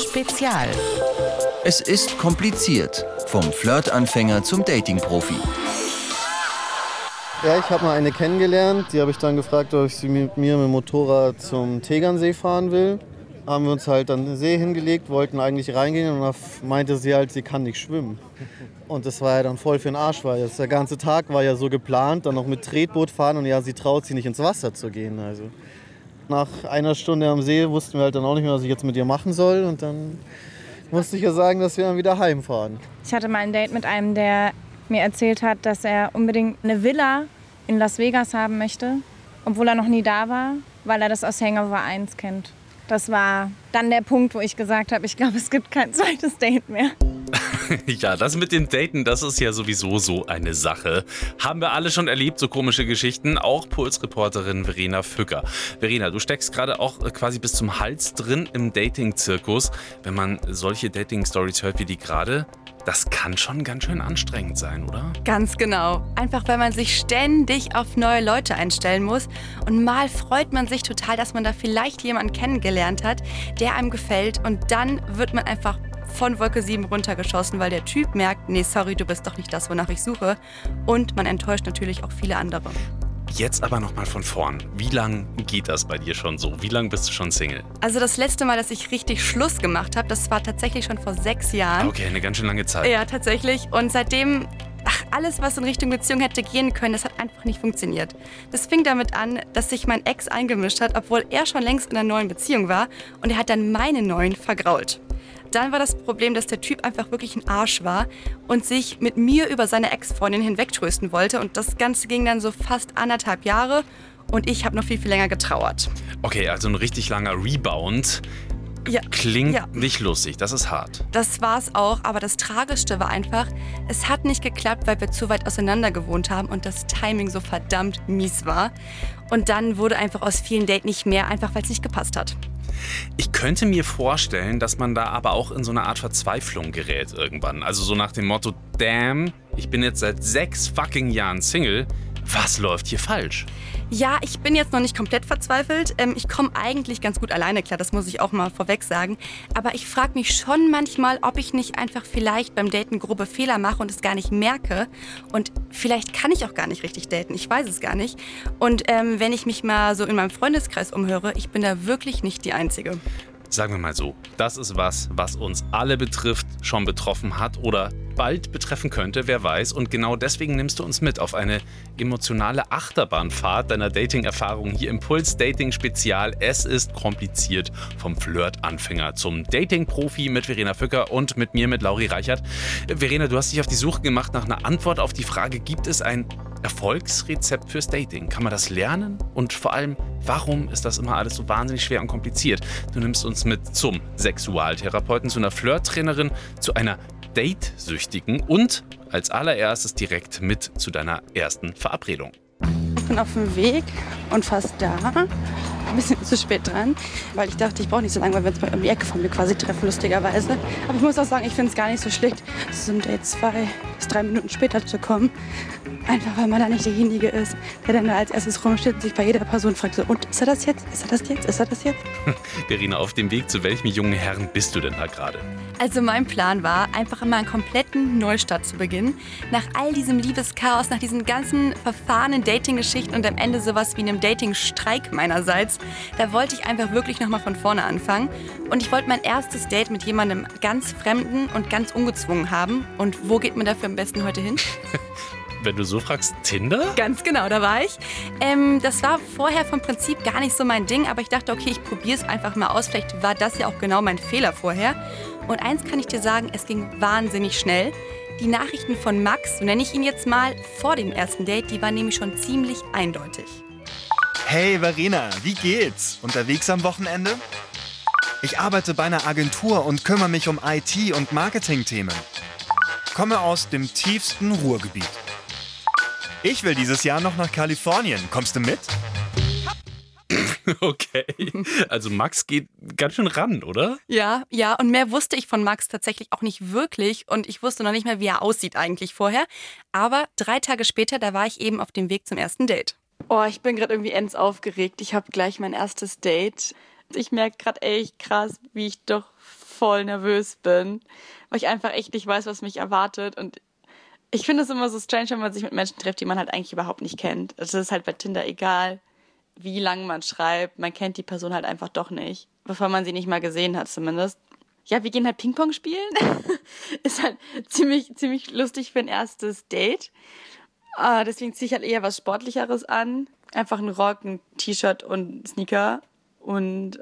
Spezial. Es ist kompliziert. Vom Flirtanfänger zum Dating-Profi. Ja, ich habe mal eine kennengelernt. Die habe ich dann gefragt, ob ich sie mit mir mit dem Motorrad zum Tegernsee fahren will. Haben wir uns halt an den See hingelegt, wollten eigentlich reingehen und dann meinte sie halt, sie kann nicht schwimmen. Und das war ja dann voll für den Arsch, weil der ganze Tag war ja so geplant, dann noch mit Tretboot fahren und ja, sie traut sich nicht ins Wasser zu gehen. Also nach einer Stunde am See wussten wir halt dann auch nicht mehr, was ich jetzt mit ihr machen soll und dann musste ich ja sagen, dass wir dann wieder heimfahren. Ich hatte mal ein Date mit einem, der mir erzählt hat, dass er unbedingt eine Villa in Las Vegas haben möchte, obwohl er noch nie da war, weil er das aus Hangover 1 kennt. Das war dann der Punkt, wo ich gesagt habe, ich glaube, es gibt kein zweites Date mehr. Ja, das mit den Daten, das ist ja sowieso so eine Sache. Haben wir alle schon erlebt, so komische Geschichten. Auch Puls-Reporterin Verena Fücker. Verena, du steckst gerade auch quasi bis zum Hals drin im Dating-Zirkus. Wenn man solche Dating-Stories hört wie die gerade, das kann schon ganz schön anstrengend sein, oder? Ganz genau. Einfach weil man sich ständig auf neue Leute einstellen muss. Und mal freut man sich total, dass man da vielleicht jemanden kennengelernt hat, der einem gefällt. Und dann wird man einfach von Wolke 7 runtergeschossen, weil der Typ merkt, nee, sorry, du bist doch nicht das, wonach ich suche. Und man enttäuscht natürlich auch viele andere. Jetzt aber nochmal von vorn. Wie lang geht das bei dir schon so? Wie lange bist du schon Single? Also das letzte Mal, dass ich richtig Schluss gemacht habe, das war tatsächlich schon vor 6 Jahren. Okay, eine ganz schön lange Zeit. Ja, tatsächlich. Und seitdem, alles, was in Richtung Beziehung hätte gehen können, das hat einfach nicht funktioniert. Das fing damit an, dass sich mein Ex eingemischt hat, obwohl er schon längst in einer neuen Beziehung war. Und er hat dann meine neuen vergrault. Dann war das Problem, dass der Typ einfach wirklich ein Arsch war und sich mit mir über seine Ex-Freundin hinwegtrösten wollte. Und das Ganze ging dann so fast 1,5 Jahre und ich habe noch viel, viel länger getrauert. Okay, also ein richtig langer Rebound. Ja, Klingt nicht lustig, das ist hart. Das war's auch, aber das Tragischste war einfach, es hat nicht geklappt, weil wir zu weit auseinander gewohnt haben und das Timing so verdammt mies war. Und dann wurde einfach aus vielen Dates nicht mehr, einfach weil es nicht gepasst hat. Ich könnte mir vorstellen, dass man da aber auch in so eine Art Verzweiflung gerät irgendwann. Also so nach dem Motto, damn, ich bin jetzt seit 6 fucking Jahren Single. Was läuft hier falsch? Ja, ich bin jetzt noch nicht komplett verzweifelt. Ich komme eigentlich ganz gut alleine klar, das muss ich auch mal vorweg sagen. Aber ich frage mich schon manchmal, ob ich nicht einfach vielleicht beim Daten grobe Fehler mache und es gar nicht merke. Und vielleicht kann ich auch gar nicht richtig daten, ich weiß es gar nicht. Und wenn ich mich mal so in meinem Freundeskreis umhöre, ich bin da wirklich nicht die Einzige. Sagen wir mal so, das ist was uns alle betrifft, schon betroffen hat oder bald betreffen könnte, wer weiß. Und genau deswegen nimmst du uns mit auf eine emotionale Achterbahnfahrt deiner Dating-Erfahrung hier im Puls Dating Spezial. Es ist kompliziert, vom Flirt-Anfänger zum Dating-Profi mit Verena Fücker und mit mir, mit Lauri Reichert. Verena, du hast dich auf die Suche gemacht nach einer Antwort auf die Frage, gibt es ein Erfolgsrezept fürs Dating? Kann man das lernen? Und vor allem, warum ist das immer alles so wahnsinnig schwer und kompliziert? Du nimmst uns mit zum Sexualtherapeuten, zu einer Flirttrainerin, zu einer Date-Süchtigen und als allererstes direkt mit zu deiner ersten Verabredung. Ich bin auf dem Weg und fast da. Ein bisschen zu spät dran, weil ich dachte, ich brauche nicht so lange, weil wir uns mal um die Ecke von mir quasi treffen, lustigerweise. Aber ich muss auch sagen, ich finde es gar nicht so schlecht, so ein Date 2 bis 3 Minuten später zu kommen. Einfach, weil man da nicht derjenige ist, der dann da als erstes rumsteht und sich bei jeder Person fragt, so, und ist er das jetzt? Ist er das jetzt? Ist er das jetzt? Verena, auf dem Weg zu welchem jungen Herrn bist du denn da gerade? Also mein Plan war, einfach immer einen kompletten Neustart zu beginnen. Nach all diesem Liebeschaos, nach diesen ganzen verfahrenen Dating-Geschichten und am Ende sowas wie einem Dating-Streik meinerseits, da wollte ich einfach wirklich nochmal von vorne anfangen. Und ich wollte mein erstes Date mit jemandem ganz Fremden und ganz ungezwungen haben. Und wo geht man dafür am besten heute hin? Wenn du so fragst, Tinder? Ganz genau, da war ich. Das war vorher vom Prinzip gar nicht so mein Ding, aber ich dachte, okay, ich probiere es einfach mal aus. Vielleicht war das ja auch genau mein Fehler vorher. Und eins kann ich dir sagen, es ging wahnsinnig schnell. Die Nachrichten von Max, so nenne ich ihn jetzt mal, vor dem ersten Date, die waren nämlich schon ziemlich eindeutig. Hey Verena, wie geht's? Unterwegs am Wochenende? Ich arbeite bei einer Agentur und kümmere mich um IT- und Marketing-Themen. Komme aus dem tiefsten Ruhrgebiet. Ich will dieses Jahr noch nach Kalifornien. Kommst du mit? Okay, also Max geht ganz schön ran, oder? Ja, und mehr wusste ich von Max tatsächlich auch nicht wirklich und ich wusste noch nicht mehr, wie er aussieht eigentlich vorher. Aber 3 Tage später, da war ich eben auf dem Weg zum ersten Date. Oh, ich bin gerade irgendwie ends aufgeregt. Ich habe gleich mein erstes Date. Ich merke gerade echt krass, wie ich doch voll nervös bin, weil ich einfach echt nicht weiß, was mich erwartet. Und ich finde es immer so strange, wenn man sich mit Menschen trifft, die man halt eigentlich überhaupt nicht kennt. Also das ist halt bei Tinder egal, wie lange man schreibt. Man kennt die Person halt einfach doch nicht, bevor man sie nicht mal gesehen hat zumindest. Ja, wir gehen halt Ping-Pong spielen. Ist halt ziemlich lustig für ein erstes Date. Deswegen ziehe ich halt eher was Sportlicheres an. Einfach einen Rock, ein T-Shirt und Sneaker. Und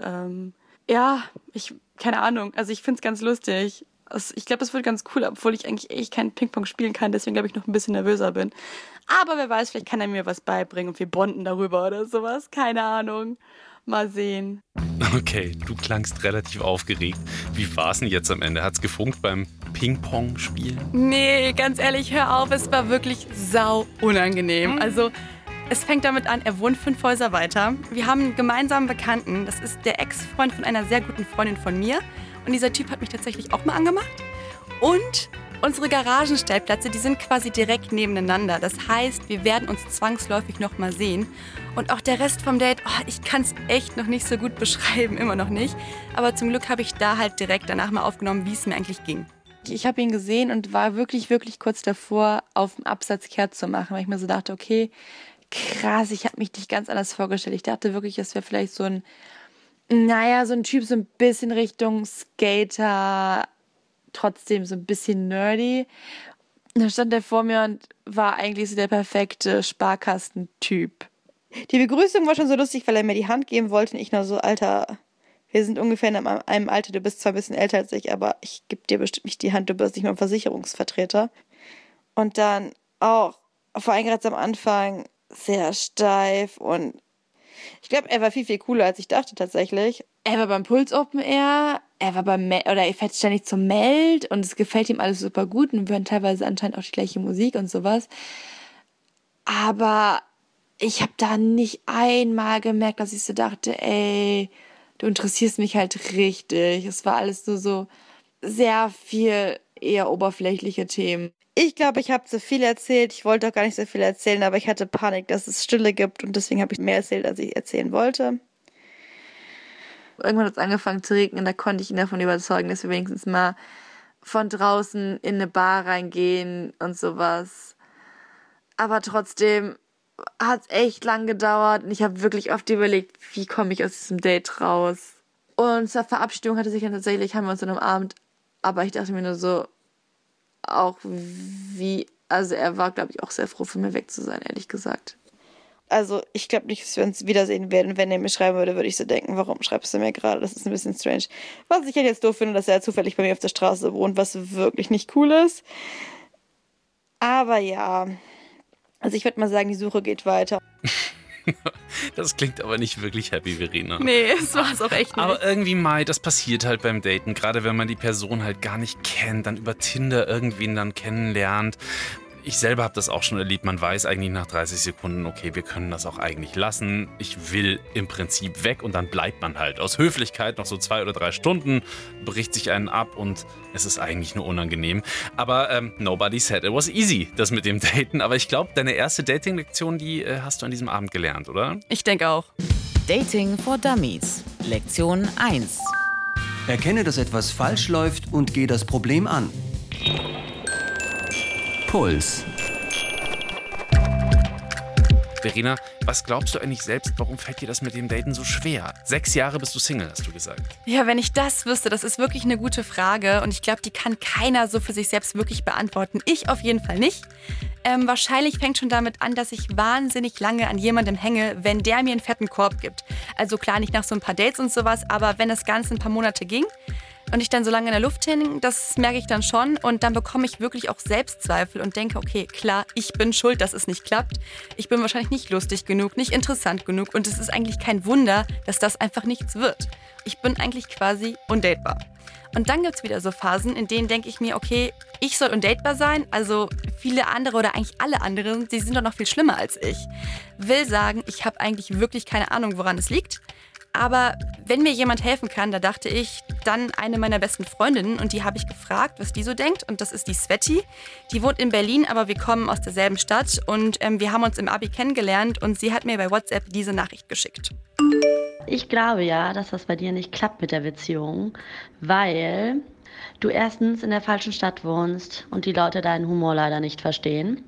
keine Ahnung. Also ich finde es ganz lustig. Ich glaube, es wird ganz cool, obwohl ich eigentlich echt kein Ping-Pong spielen kann. Deswegen glaube ich noch ein bisschen nervöser bin. Aber wer weiß, vielleicht kann er mir was beibringen und wir bonden darüber oder sowas. Keine Ahnung. Mal sehen. Okay, du klangst relativ aufgeregt. Wie war es denn jetzt am Ende? Hat's gefunkt beim Ping-Pong-Spielen? Nee, ganz ehrlich, hör auf. Es war wirklich sau unangenehm. Also, es fängt damit an, er wohnt 5 Häuser weiter. Wir haben einen gemeinsamen Bekannten. Das ist der Ex-Freund von einer sehr guten Freundin von mir. Und dieser Typ hat mich tatsächlich auch mal angemacht. Und unsere Garagenstellplätze, die sind quasi direkt nebeneinander. Das heißt, wir werden uns zwangsläufig noch mal sehen. Und auch der Rest vom Date, ich kann es echt noch nicht so gut beschreiben, immer noch nicht. Aber zum Glück habe ich da halt direkt danach mal aufgenommen, wie es mir eigentlich ging. Ich habe ihn gesehen und war wirklich kurz davor, auf den Absatz kehrt zu machen, weil ich mir so dachte, okay, krass, ich habe mich nicht ganz anders vorgestellt. Ich dachte wirklich, es wäre vielleicht so ein Typ, so ein bisschen Richtung Skater, trotzdem so ein bisschen nerdy. Und dann stand er vor mir und war eigentlich so der perfekte Sparkastentyp. Die Begrüßung war schon so lustig, weil er mir die Hand geben wollte und ich nur so, Alter, wir sind ungefähr in einem Alter, du bist zwar ein bisschen älter als ich, aber ich gebe dir bestimmt nicht die Hand, du bist nicht mein Versicherungsvertreter. Und dann auch, vor allem ganz am Anfang, sehr steif und ich glaube, er war viel cooler, als ich dachte tatsächlich. Er war beim Puls Open Air, er fährt ständig zum Meld und es gefällt ihm alles super gut und wir hören teilweise anscheinend auch die gleiche Musik und sowas. Aber ich habe da nicht einmal gemerkt, dass ich so dachte, ey, du interessierst mich halt richtig. Es war alles nur so sehr viel eher oberflächliche Themen. Ich glaube, ich habe zu viel erzählt. Ich wollte auch gar nicht so viel erzählen, aber ich hatte Panik, dass es Stille gibt und deswegen habe ich mehr erzählt, als ich erzählen wollte. Irgendwann hat es angefangen zu regnen, da konnte ich ihn davon überzeugen, dass wir wenigstens mal von draußen in eine Bar reingehen und sowas. Aber trotzdem hat es echt lang gedauert und ich habe wirklich oft überlegt, wie komme ich aus diesem Date raus. Und zur Verabschiedung haben wir uns dann umarmt, aber ich dachte mir nur so, er war, glaube ich, auch sehr froh, von mir weg zu sein, ehrlich gesagt. Also, ich glaube nicht, dass wir uns wiedersehen werden. Wenn er mir schreiben würde, würde ich so denken, warum schreibst du mir gerade? Das ist ein bisschen strange. Was ich halt jetzt doof finde, dass er zufällig bei mir auf der Straße wohnt, was wirklich nicht cool ist. Aber ja, also ich würde mal sagen, die Suche geht weiter. Das klingt aber nicht wirklich happy, Verena. Nee, das war es auch echt nicht. Aber irgendwie, Mai, das passiert halt beim Daten. Gerade wenn man die Person halt gar nicht kennt, dann über Tinder irgendwen dann kennenlernt. Ich selber habe das auch schon erlebt. Man weiß eigentlich nach 30 Sekunden, okay, wir können das auch eigentlich lassen. Ich will im Prinzip weg und dann bleibt man halt. Aus Höflichkeit noch so 2 oder 3 Stunden, bricht sich einen ab und es ist eigentlich nur unangenehm. Aber nobody said it was easy, das mit dem Daten. Aber ich glaube, deine erste Dating-Lektion, die hast du an diesem Abend gelernt, oder? Ich denke auch. Dating for Dummies. Lektion 1. Erkenne, dass etwas falsch läuft und geh das Problem an. Puls. Verena, was glaubst du eigentlich selbst, warum fällt dir das mit dem Daten so schwer? 6 Jahre bist du Single, hast du gesagt. Ja, wenn ich das wüsste, das ist wirklich eine gute Frage und ich glaube, die kann keiner so für sich selbst wirklich beantworten. Ich auf jeden Fall nicht. Wahrscheinlich fängt schon damit an, dass ich wahnsinnig lange an jemandem hänge, wenn der mir einen fetten Korb gibt. Also klar, nicht nach so ein paar Dates und sowas, aber wenn das Ganze ein paar Monate ging und ich dann so lange in der Luft hing, das merke ich dann schon und dann bekomme ich wirklich auch Selbstzweifel und denke, okay, klar, ich bin schuld, dass es nicht klappt. Ich bin wahrscheinlich nicht lustig genug, nicht interessant genug und es ist eigentlich kein Wunder, dass das einfach nichts wird. Ich bin eigentlich quasi undatebar. Und dann gibt es wieder so Phasen, in denen denke ich mir, okay, ich soll undatebar sein, also viele andere oder eigentlich alle anderen, die sind doch noch viel schlimmer als ich. Will sagen, ich habe eigentlich wirklich keine Ahnung, woran es liegt. Aber wenn mir jemand helfen kann, da dachte ich, dann eine meiner besten Freundinnen und die habe ich gefragt, was die so denkt. Und das ist die Sveti. Die wohnt in Berlin, aber wir kommen aus derselben Stadt und wir haben uns im Abi kennengelernt und sie hat mir bei WhatsApp diese Nachricht geschickt. Ich glaube ja, dass das bei dir nicht klappt mit der Beziehung, weil du erstens in der falschen Stadt wohnst und die Leute deinen Humor leider nicht verstehen.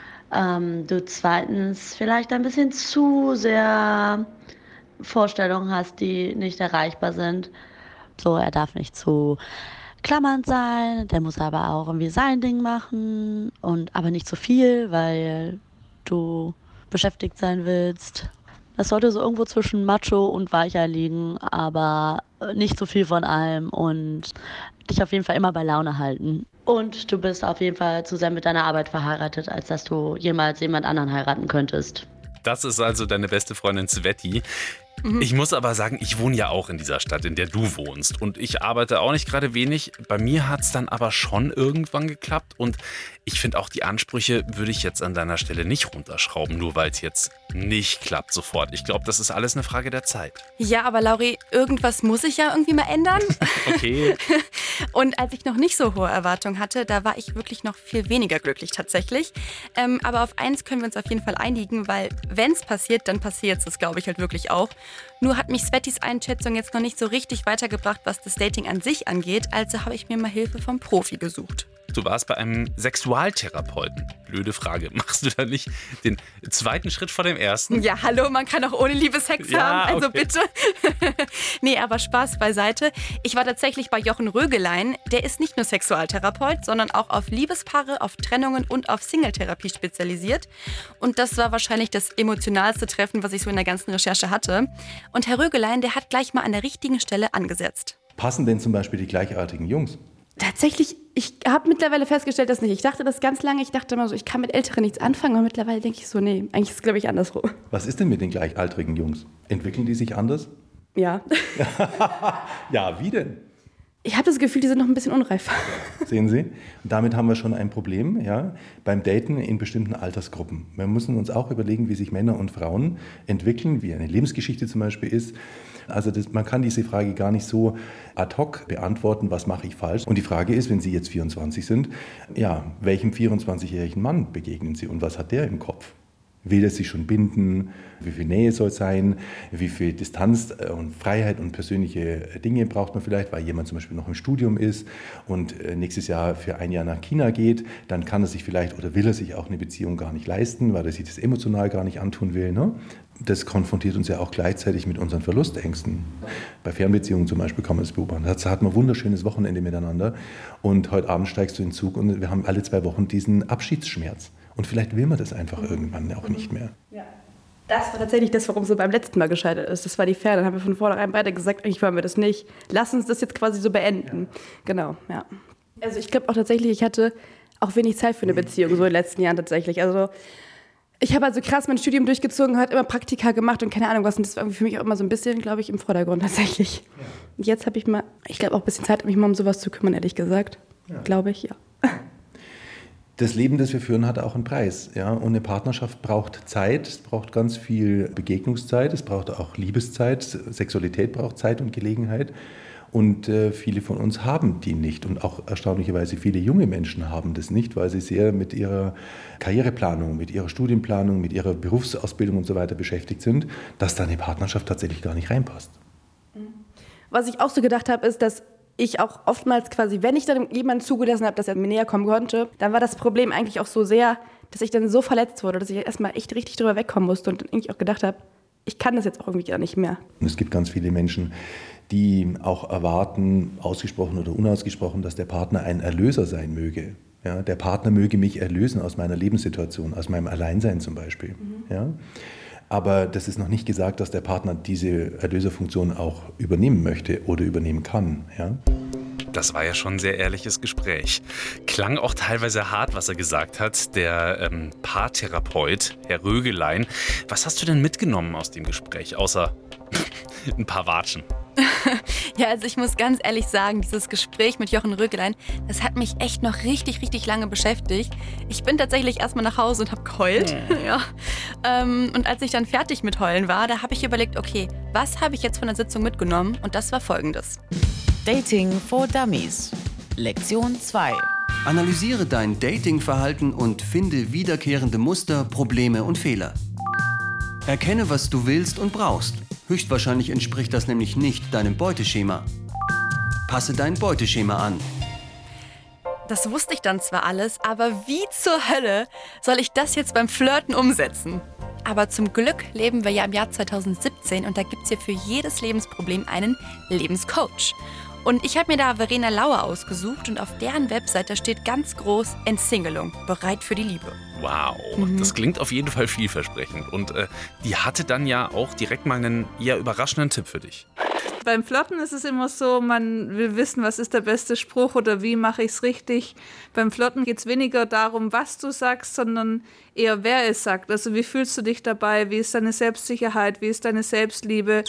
Du zweitens vielleicht ein bisschen zu sehr Vorstellungen hast, die nicht erreichbar sind. So, er darf nicht zu klammernd sein, der muss aber auch irgendwie sein Ding machen aber nicht zu viel, weil du beschäftigt sein willst. Das sollte so irgendwo zwischen Macho und Weicher liegen, aber nicht zu viel von allem und dich auf jeden Fall immer bei Laune halten. Und du bist auf jeden Fall zu sehr mit deiner Arbeit verheiratet, als dass du jemals jemand anderen heiraten könntest. Das ist also deine beste Freundin Sveti. Ich muss aber sagen, ich wohne ja auch in dieser Stadt, in der du wohnst. Und ich arbeite auch nicht gerade wenig. Bei mir hat es dann aber schon irgendwann geklappt. Und ich finde auch, die Ansprüche würde ich jetzt an deiner Stelle nicht runterschrauben, nur weil es jetzt nicht klappt sofort. Ich glaube, das ist alles eine Frage der Zeit. Ja, aber Lauri, irgendwas muss ich ja irgendwie mal ändern. Okay. Und als ich noch nicht so hohe Erwartungen hatte, da war ich wirklich noch viel weniger glücklich tatsächlich. Aber auf eins können wir uns auf jeden Fall einigen, weil wenn es passiert, dann passiert es, glaube ich halt wirklich auch. Nur hat mich Svetis Einschätzung jetzt noch nicht so richtig weitergebracht, was das Dating an sich angeht. Also habe ich mir mal Hilfe vom Profi gesucht. Du warst bei einem Sexualtherapeuten. Blöde Frage. Machst du da nicht den zweiten Schritt vor dem ersten? Ja, hallo, man kann auch ohne Liebe Sex haben, also okay. Bitte. Nee, aber Spaß beiseite. Ich war tatsächlich bei Jochen Rögelein. Der ist nicht nur Sexualtherapeut, sondern auch auf Liebespaare, auf Trennungen und auf Singletherapie spezialisiert. Und das war wahrscheinlich das emotionalste Treffen, was ich so in der ganzen Recherche hatte. Und Herr Rögelein, der hat gleich mal an der richtigen Stelle angesetzt. Passen denn zum Beispiel die gleichartigen Jungs? Tatsächlich, ich habe mittlerweile festgestellt, dass nicht. Ich dachte das ganz lange, ich dachte immer so, ich kann mit Älteren nichts anfangen, aber mittlerweile denke ich so, nee, eigentlich ist es, glaube ich, andersrum. Was ist denn mit den gleichaltrigen Jungs? Entwickeln die sich anders? Ja. Ja, wie denn? Ich habe das Gefühl, die sind noch ein bisschen unreif. Sehen Sie? Und damit haben wir schon ein Problem, ja, beim Daten in bestimmten Altersgruppen. Wir müssen uns auch überlegen, wie sich Männer und Frauen entwickeln, wie eine Lebensgeschichte zum Beispiel ist. Also man kann diese Frage gar nicht so ad hoc beantworten, was mache ich falsch. Und die Frage ist, wenn Sie jetzt 24 sind, ja, welchem 24-jährigen Mann begegnen Sie und was hat der im Kopf? Will er sich schon binden? Wie viel Nähe soll es sein? Wie viel Distanz und Freiheit und persönliche Dinge braucht man vielleicht, weil jemand zum Beispiel noch im Studium ist und nächstes Jahr für ein Jahr nach China geht, dann kann er sich vielleicht oder will er sich auch eine Beziehung gar nicht leisten, weil er sich das emotional gar nicht antun will. Ne? Das konfrontiert uns ja auch gleichzeitig mit unseren Verlustängsten. Bei Fernbeziehungen zum Beispiel kann man das beobachten. Da hat man ein wunderschönes Wochenende miteinander und heute Abend steigst du in den Zug und wir haben alle 2 Wochen diesen Abschiedsschmerz. Und vielleicht will man das einfach irgendwann auch nicht mehr. Ja. Das war tatsächlich das, warum es so beim letzten Mal gescheitert ist. Das war die Ferne. Dann haben wir von vornherein beide gesagt, eigentlich wollen wir das nicht. Lass uns das jetzt quasi so beenden. Ja. Genau, ja. Also ich glaube auch tatsächlich, ich hatte auch wenig Zeit für eine Beziehung, so in den letzten Jahren tatsächlich. Also ich habe also krass mein Studium durchgezogen, halt immer Praktika gemacht und keine Ahnung was. Und das war irgendwie für mich auch immer so ein bisschen, glaube ich, im Vordergrund tatsächlich. Ja. Und jetzt habe ich mal, ich glaube auch ein bisschen Zeit, mich mal um sowas zu kümmern, ehrlich gesagt. Ja. Glaube ich, ja. Das Leben, das wir führen, hat auch einen Preis. Ja? Und eine Partnerschaft braucht Zeit, es braucht ganz viel Begegnungszeit, es braucht auch Liebeszeit, Sexualität braucht Zeit und Gelegenheit. Und viele von uns haben die nicht. Und auch erstaunlicherweise viele junge Menschen haben das nicht, weil sie sehr mit ihrer Karriereplanung, mit ihrer Studienplanung, mit ihrer Berufsausbildung und so weiter beschäftigt sind, dass da eine Partnerschaft tatsächlich gar nicht reinpasst. Was ich auch so gedacht habe, ist, dass ich auch oftmals quasi, wenn ich dann jemandem zugelassen habe, dass er mir näher kommen konnte, dann war das Problem eigentlich auch so sehr, dass ich dann so verletzt wurde, dass ich erstmal echt richtig drüber wegkommen musste und dann eigentlich auch gedacht habe, ich kann das jetzt auch irgendwie gar nicht mehr. Und es gibt ganz viele Menschen, die auch erwarten, ausgesprochen oder unausgesprochen, dass der Partner ein Erlöser sein möge. Ja, der Partner möge mich erlösen aus meiner Lebenssituation, aus meinem Alleinsein zum Beispiel. Ja. Aber das ist noch nicht gesagt, dass der Partner diese Erlöserfunktion auch übernehmen möchte oder übernehmen kann. Ja? Das war ja schon ein sehr ehrliches Gespräch. Klang auch teilweise hart, was er gesagt hat, der Paartherapeut, Herr Rögelein. Was hast du denn mitgenommen aus dem Gespräch, außer ein paar Watschen? Ja, also ich muss ganz ehrlich sagen, dieses Gespräch mit Jochen Rögelein, das hat mich echt noch richtig, richtig lange beschäftigt. Ich bin tatsächlich erstmal nach Hause und habe geheult. Ja. Und als ich dann fertig mit Heulen war, da habe ich überlegt, okay, was habe ich jetzt von der Sitzung mitgenommen? Und das war Folgendes. Dating for Dummies. Lektion 2. Analysiere dein Datingverhalten und finde wiederkehrende Muster, Probleme und Fehler. Erkenne, was du willst und brauchst. Höchstwahrscheinlich entspricht das nämlich nicht deinem Beuteschema. Passe dein Beuteschema an. Das wusste ich dann zwar alles, aber wie zur Hölle soll ich das jetzt beim Flirten umsetzen? Aber zum Glück leben wir ja im Jahr 2017 und da gibt es hier für jedes Lebensproblem einen Lebenscoach. Und ich habe mir da Verena Lauer ausgesucht und auf deren Webseite steht ganz groß Entsingelung, bereit für die Liebe. Wow, das klingt auf jeden Fall vielversprechend. Und die hatte dann ja auch direkt mal einen eher überraschenden Tipp für dich. Beim Flirten ist es immer so, man will wissen, was ist der beste Spruch oder wie mache ich es richtig. Beim Flirten geht es weniger darum, was du sagst, sondern eher, wer es sagt. Also wie fühlst du dich dabei, wie ist deine Selbstsicherheit, wie ist deine Selbstliebe.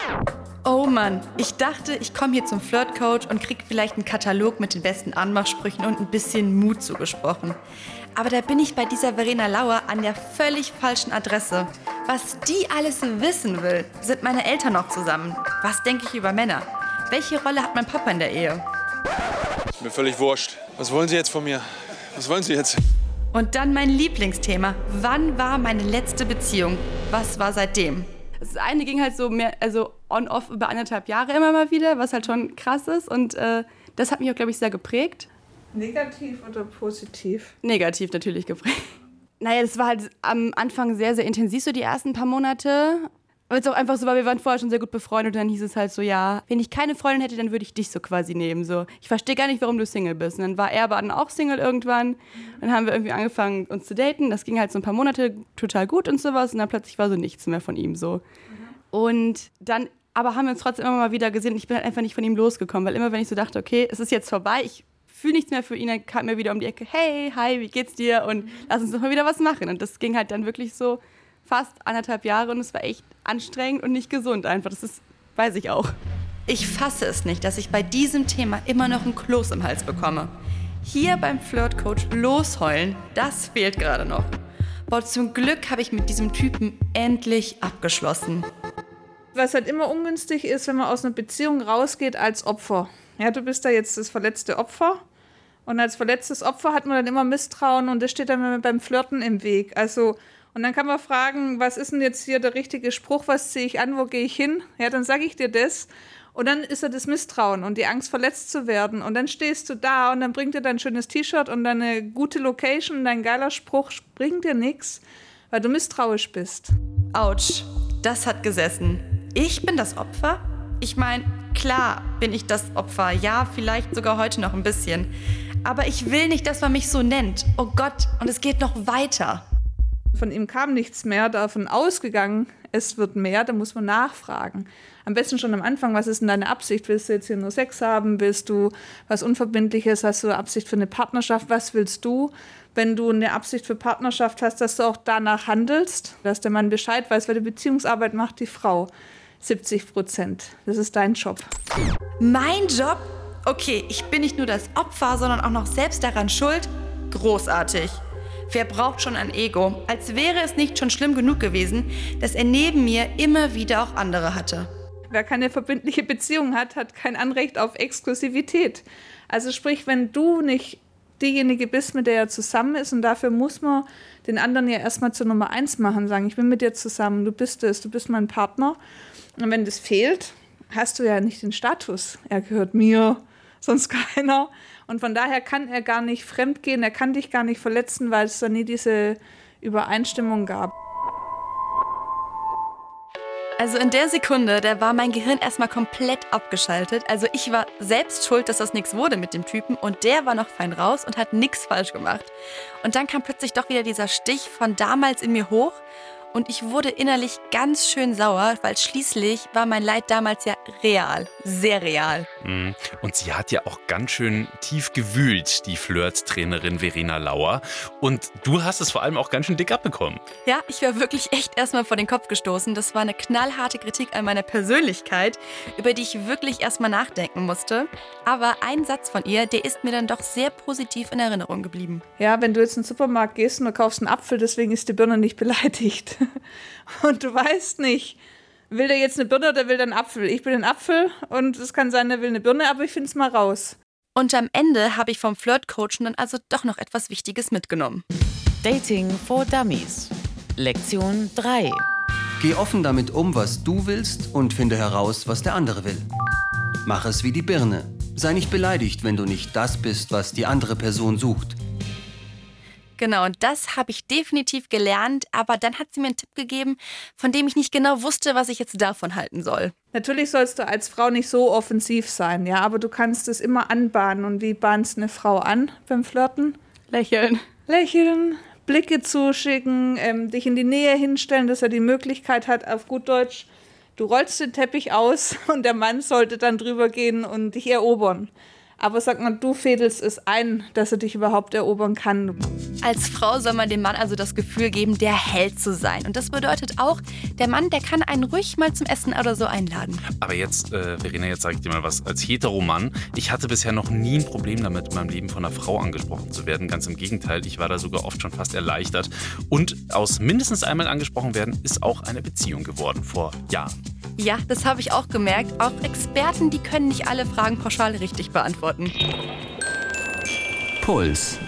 Oh Mann, ich dachte, ich komme hier zum Flirtcoach und krieg vielleicht einen Katalog mit den besten Anmachsprüchen und ein bisschen Mut zugesprochen. Aber da bin ich bei dieser Verena Lauer an der völlig falschen Adresse. Was die alles wissen will, sind meine Eltern noch zusammen. Was denke ich über Männer? Welche Rolle hat mein Papa in der Ehe? Ist mir völlig wurscht. Was wollen Sie jetzt von mir? Was wollen Sie jetzt? Und dann mein Lieblingsthema. Wann war meine letzte Beziehung? Was war seitdem? Das eine ging halt so mehr, also on-off über 1,5 Jahre immer mal wieder, was halt schon krass ist. Und das hat mich auch, glaube ich, sehr geprägt. Negativ oder positiv? Negativ natürlich geprägt. Naja, das war halt am Anfang sehr, sehr intensiv, so die ersten paar Monate. Weil es auch einfach so war, wir waren vorher schon sehr gut befreundet und dann hieß es halt so, ja, wenn ich keine Freundin hätte, dann würde ich dich so quasi nehmen. So, ich verstehe gar nicht, warum du Single bist. Und dann war er aber dann auch Single irgendwann. Dann haben wir irgendwie angefangen, uns zu daten. Das ging halt so ein paar Monate total gut und sowas. Und dann plötzlich war so nichts mehr von ihm so. Und dann aber haben wir uns trotzdem immer mal wieder gesehen. Und ich bin halt einfach nicht von ihm losgekommen, weil immer, wenn ich so dachte, okay, es ist jetzt vorbei, ich fühle nichts mehr für ihn, dann kam er wieder um die Ecke, hey, hi, wie geht's dir? Und lass uns doch mal wieder was machen. Und das ging halt dann wirklich so fast 1,5 Jahre und es war echt anstrengend und nicht gesund einfach. Das ist, weiß ich auch. Ich fasse es nicht, dass ich bei diesem Thema immer noch ein Kloß im Hals bekomme. Hier beim Flirtcoach losheulen, das fehlt gerade noch. Boah, zum Glück habe ich mit diesem Typen endlich abgeschlossen. Was halt immer ungünstig ist, wenn man aus einer Beziehung rausgeht als Opfer. Ja, du bist da jetzt das verletzte Opfer. Und als verletztes Opfer hat man dann immer Misstrauen und das steht dann beim Flirten im Weg. Also, und dann kann man fragen, was ist denn jetzt hier der richtige Spruch, was ziehe ich an, wo gehe ich hin? Ja, dann sage ich dir das. Und dann ist er das Misstrauen und die Angst, verletzt zu werden. Und dann stehst du da und dann bringt dir dein schönes T-Shirt und deine gute Location, dein geiler Spruch bringt dir nichts, weil du misstrauisch bist. Autsch, das hat gesessen. Ich bin das Opfer? Ich meine, klar bin ich das Opfer. Ja, vielleicht sogar heute noch ein bisschen. Aber ich will nicht, dass man mich so nennt. Oh Gott, und es geht noch weiter. Von ihm kam nichts mehr, davon ausgegangen, es wird mehr, da muss man nachfragen. Am besten schon am Anfang, was ist denn deine Absicht? Willst du jetzt hier nur Sex haben? Willst du was Unverbindliches? Hast du eine Absicht für eine Partnerschaft? Was willst du? Wenn du eine Absicht für Partnerschaft hast, dass du auch danach handelst, dass der Mann Bescheid weiß, weil die Beziehungsarbeit macht die Frau. 70%. Das ist dein Job. Mein Job? Okay, ich bin nicht nur das Opfer, sondern auch noch selbst daran schuld? Großartig. Wer braucht schon ein Ego? Als wäre es nicht schon schlimm genug gewesen, dass er neben mir immer wieder auch andere hatte. Wer keine verbindliche Beziehung hat, hat kein Anrecht auf Exklusivität. Also sprich, wenn du nicht diejenige bist, mit der er zusammen ist, und dafür muss man den anderen ja erstmal zur Nummer 1 machen, sagen, ich bin mit dir zusammen, du bist es, du bist mein Partner. Und wenn das fehlt, hast du ja nicht den Status. Er gehört mir, sonst keiner. Und von daher kann er gar nicht fremdgehen, er kann dich gar nicht verletzen, weil es da nie diese Übereinstimmung gab. Also in der Sekunde, da war mein Gehirn erstmal komplett abgeschaltet. Also ich war selbst schuld, dass das nichts wurde mit dem Typen und der war noch fein raus und hat nichts falsch gemacht. Und dann kam plötzlich doch wieder dieser Stich von damals in mir hoch und ich wurde innerlich ganz schön sauer, weil schließlich war mein Leid damals ja real, sehr real. Und sie hat ja auch ganz schön tief gewühlt, die Flirt-Trainerin Verena Lauer. Und du hast es vor allem auch ganz schön dick abbekommen. Ja, ich war wirklich echt erstmal vor den Kopf gestoßen. Das war eine knallharte Kritik an meiner Persönlichkeit, über die ich wirklich erstmal nachdenken musste. Aber ein Satz von ihr, der ist mir dann doch sehr positiv in Erinnerung geblieben. Ja, wenn du jetzt in den Supermarkt gehst und du kaufst einen Apfel, deswegen ist die Birne nicht beleidigt. Und du weißt nicht, Will der jetzt eine Birne oder will der einen Apfel? Ich bin ein Apfel und es kann sein, der will eine Birne, aber ich finde es mal raus. Und am Ende habe ich vom Flirtcoachen dann also doch noch etwas Wichtiges mitgenommen. Dating for Dummies. Lektion 3. Geh offen damit um, was du willst und finde heraus, was der andere will. Mach es wie die Birne. Sei nicht beleidigt, wenn du nicht das bist, was die andere Person sucht. Genau, und das habe ich definitiv gelernt, aber dann hat sie mir einen Tipp gegeben, von dem ich nicht genau wusste, was ich jetzt davon halten soll. Natürlich sollst du als Frau nicht so offensiv sein, ja, aber du kannst es immer anbahnen. Und wie bahnst eine Frau an beim Flirten? Lächeln. Lächeln, Blicke zuschicken, dich in die Nähe hinstellen, dass er die Möglichkeit hat, auf gut Deutsch, du rollst den Teppich aus und der Mann sollte dann drüber gehen und dich erobern. Aber sag mal, du fädelst es ein, dass er dich überhaupt erobern kann. Als Frau soll man dem Mann also das Gefühl geben, der Held zu sein. Und das bedeutet auch, der Mann, der kann einen ruhig mal zum Essen oder so einladen. Aber jetzt, Verena, jetzt sage ich dir mal was. Als Heteromann, ich hatte bisher noch nie ein Problem damit, in meinem Leben von einer Frau angesprochen zu werden. Ganz im Gegenteil, ich war da sogar oft schon fast erleichtert. Und aus mindestens einmal angesprochen werden, ist auch eine Beziehung geworden vor Jahren. Ja, das habe ich auch gemerkt. Auch Experten, die können nicht alle Fragen pauschal richtig beantworten. Puls.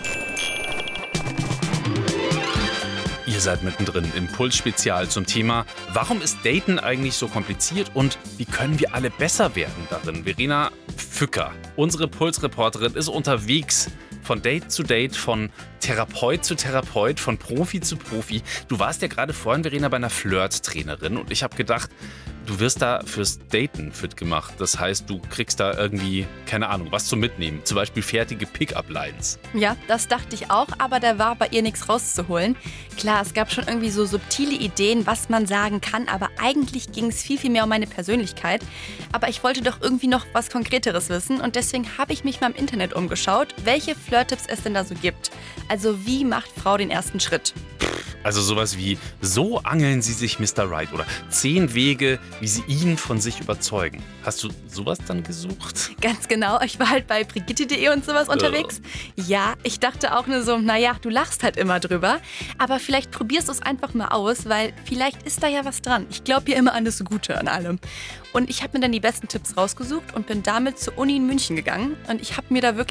Ihr seid mittendrin im Puls-Spezial zum Thema, warum ist Daten eigentlich so kompliziert und wie können wir alle besser werden darin? Verena Fücker, unsere Puls-Reporterin, ist unterwegs von Date zu Date, von Therapeut zu Therapeut, von Profi zu Profi. Du warst ja gerade vorhin, Verena, bei einer Flirt-Trainerin und ich habe gedacht, du wirst da fürs Daten fit gemacht. Das heißt, du kriegst da irgendwie, keine Ahnung, was zum Mitnehmen. Zum Beispiel fertige Pick-up-Lines. Ja, das dachte ich auch, aber da war bei ihr nichts rauszuholen. Klar, es gab schon irgendwie so subtile Ideen, was man sagen kann, aber eigentlich ging es viel, viel mehr um meine Persönlichkeit. Aber ich wollte doch irgendwie noch was Konkreteres wissen und deswegen habe ich mich mal im Internet umgeschaut, welche Flirt-Tipps es denn da so gibt. Also wie macht Frau den ersten Schritt? Also sowas wie, so angeln Sie sich Mr. Right oder 10 Wege, wie Sie ihn von sich überzeugen. Hast du sowas dann gesucht? Ganz genau, ich war halt bei Brigitte.de und sowas unterwegs. Ja, ich dachte auch nur so, naja, du lachst halt immer drüber. Aber vielleicht probierst du es einfach mal aus, weil vielleicht ist da ja was dran. Ich glaube ja immer an das Gute an allem. Und ich habe mir dann die besten Tipps rausgesucht und bin damit zur Uni in München gegangen. Und ich habe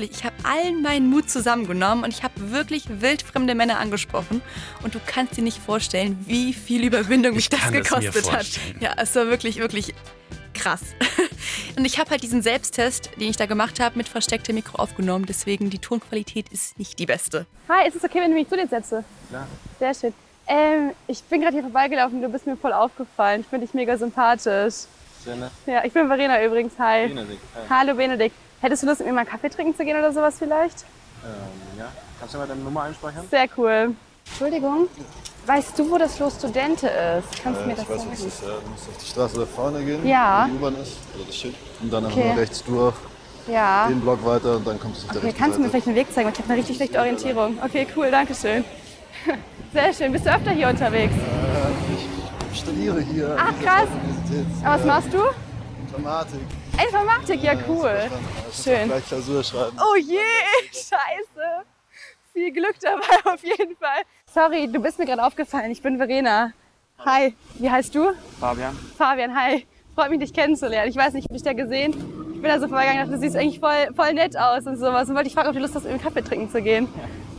allen meinen Mut zusammengenommen und ich habe wirklich wildfremde Männer angesprochen. Und du kannst dir nicht vorstellen, wie viel Überwindung mich das gekostet hat. Ja, es war wirklich, wirklich krass. Und ich habe halt diesen Selbsttest, den ich da gemacht habe, mit verstecktem Mikro aufgenommen. Deswegen die Tonqualität ist nicht die beste. Hi, ist es okay, wenn ich mich zu dir setze? Klar. Sehr schön. Ich bin gerade hier vorbeigelaufen, du bist mir voll aufgefallen. Ich finde dich mega sympathisch. Sehr nett. Ja, ich bin Verena übrigens. Hi. Benedikt. Hi. Hallo Benedikt. Hättest du Lust, mit mir mal einen Kaffee trinken zu gehen oder sowas vielleicht? Ja. Kannst du mal deine Nummer einspeichern? Sehr cool. Entschuldigung. Weißt du, wo das Los Studente ist? Kannst du mir das sagen? Ich weiß, was das ist. Du musst auf die Straße da vorne gehen, Ja. wo die U-Bahn ist, oder das Schild. Und dann einfach Okay. nur rechts durch, Ja. den Block weiter und dann kommst du auf der Okay, rechten kannst du mir Seite. vielleicht einen Weg zeigen? Ich habe eine richtig schlechte Orientierung. Okay, cool, danke schön. Sehr schön. Bist du öfter hier unterwegs? Ich studiere hier Ach, an dieser krass. Universität. Aber was machst du? Informatik. Informatik, ja cool. Schön. Gleich Klausur schreiben. Oh je, scheiße. Viel Glück dabei auf jeden Fall. Sorry, du bist mir gerade aufgefallen. Ich bin Verena. Hi, wie heißt du? Fabian. Fabian, hi. Freut mich, dich kennenzulernen. Ich weiß nicht, habe ich da gesehen? Ich bin da so vorbeigegangen und dachte, du siehst eigentlich voll nett aus und sowas. Und wollte dich fragen, ob du Lust hast, mit mir Kaffee trinken zu gehen.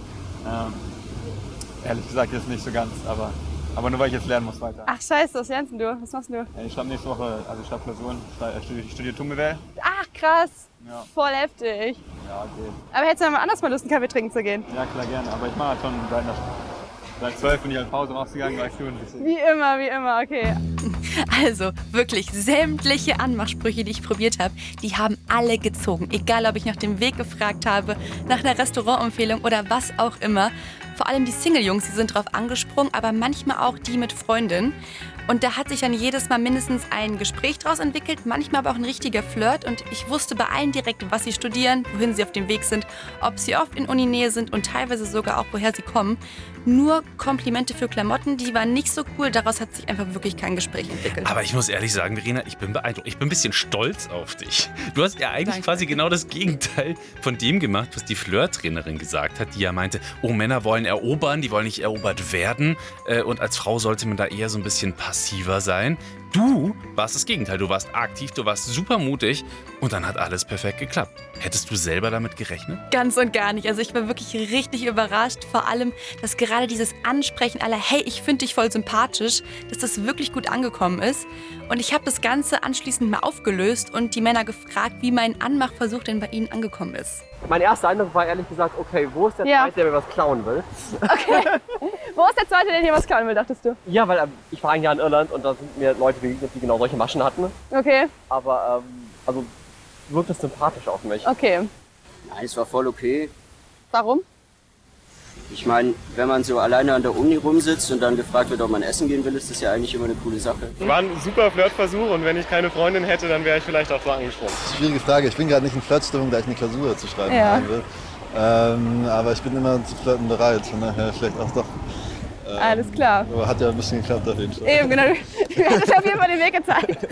Ehrlich gesagt jetzt nicht so ganz, aber nur weil ich jetzt lernen muss weiter. Ach scheiße, was lernst denn du? Was machst du? Ja, ich schreibe nächste Woche, also ich schreibe Klausuren, ich studiere Tumewell. Ach krass, Ja. voll heftig. Ja, okay. Aber hättest du mal anders mal Lust, einen Kaffee trinken zu gehen? Ja, klar, gerne, aber ich mache halt schon seit 12 bin ich halt Pause rausgegangen, weil ich deswegen. Wie immer, okay. Also wirklich, sämtliche Anmachsprüche, die ich probiert habe, die haben alle gezogen. Egal, ob ich nach dem Weg gefragt habe, nach einer Restaurantempfehlung oder was auch immer. Vor allem die Single-Jungs, die sind drauf angesprungen, aber manchmal auch die mit Freundinnen. Und da hat sich dann jedes Mal mindestens ein Gespräch draus entwickelt, manchmal aber auch ein richtiger Flirt. Und ich wusste bei allen direkt, was sie studieren, wohin sie auf dem Weg sind, ob sie oft in Uninähe sind und teilweise sogar auch, woher sie kommen. Nur Komplimente für Klamotten, die waren nicht so cool. Daraus hat sich einfach wirklich kein Gespräch entwickelt. Aber ich muss ehrlich sagen, Verena, ich bin beeindruckt. Ich bin ein bisschen stolz auf dich. Du hast ja eigentlich Danke. quasi genau das Gegenteil von dem gemacht, was die Flirt-Trainerin gesagt hat, die ja meinte, oh, Männer wollen erobern, die wollen nicht erobert werden. Und als Frau sollte man da eher so ein bisschen passiver sein. Du warst das Gegenteil. Du warst aktiv, du warst super mutig und dann hat alles perfekt geklappt. Hättest du selber damit gerechnet? Ganz und gar nicht. Also ich war wirklich richtig überrascht. Vor allem, dass gerade dieses Ansprechen aller, hey, ich finde dich voll sympathisch, dass das wirklich gut angekommen ist. Und ich habe das Ganze anschließend mal aufgelöst und die Männer gefragt, wie mein Anmachversuch denn bei ihnen angekommen ist. Mein erster Eindruck war ehrlich gesagt, okay, wo ist der Zweite, der mir was klauen will? Okay. Wo ist der Zweite, der dir was klauen will, dachtest du? Ja, weil ich war ein Jahr in Irland und da sind mir Leute begegnet, die genau solche Maschen hatten. Okay. Aber, also, wirkt es sympathisch auf mich. Okay. Nein, es war voll okay. Warum? Ich meine, wenn man so alleine an der Uni rumsitzt und dann gefragt wird, ob man essen gehen will, ist das ja eigentlich immer eine coole Sache. War ein super Flirtversuch und wenn ich keine Freundin hätte, dann wäre ich vielleicht auch so angesprungen. Das ist eine schwierige Frage. Ich bin gerade nicht in Flirtstimmung, da ich eine Klausur zu schreiben habe. Aber ich bin immer zu flirten bereit. Von daher vielleicht auch doch. Alles klar. Aber hat ja ein bisschen geklappt auf jeden Fall. Eben, genau. Du hast auf jeden Fall den Weg gezeigt.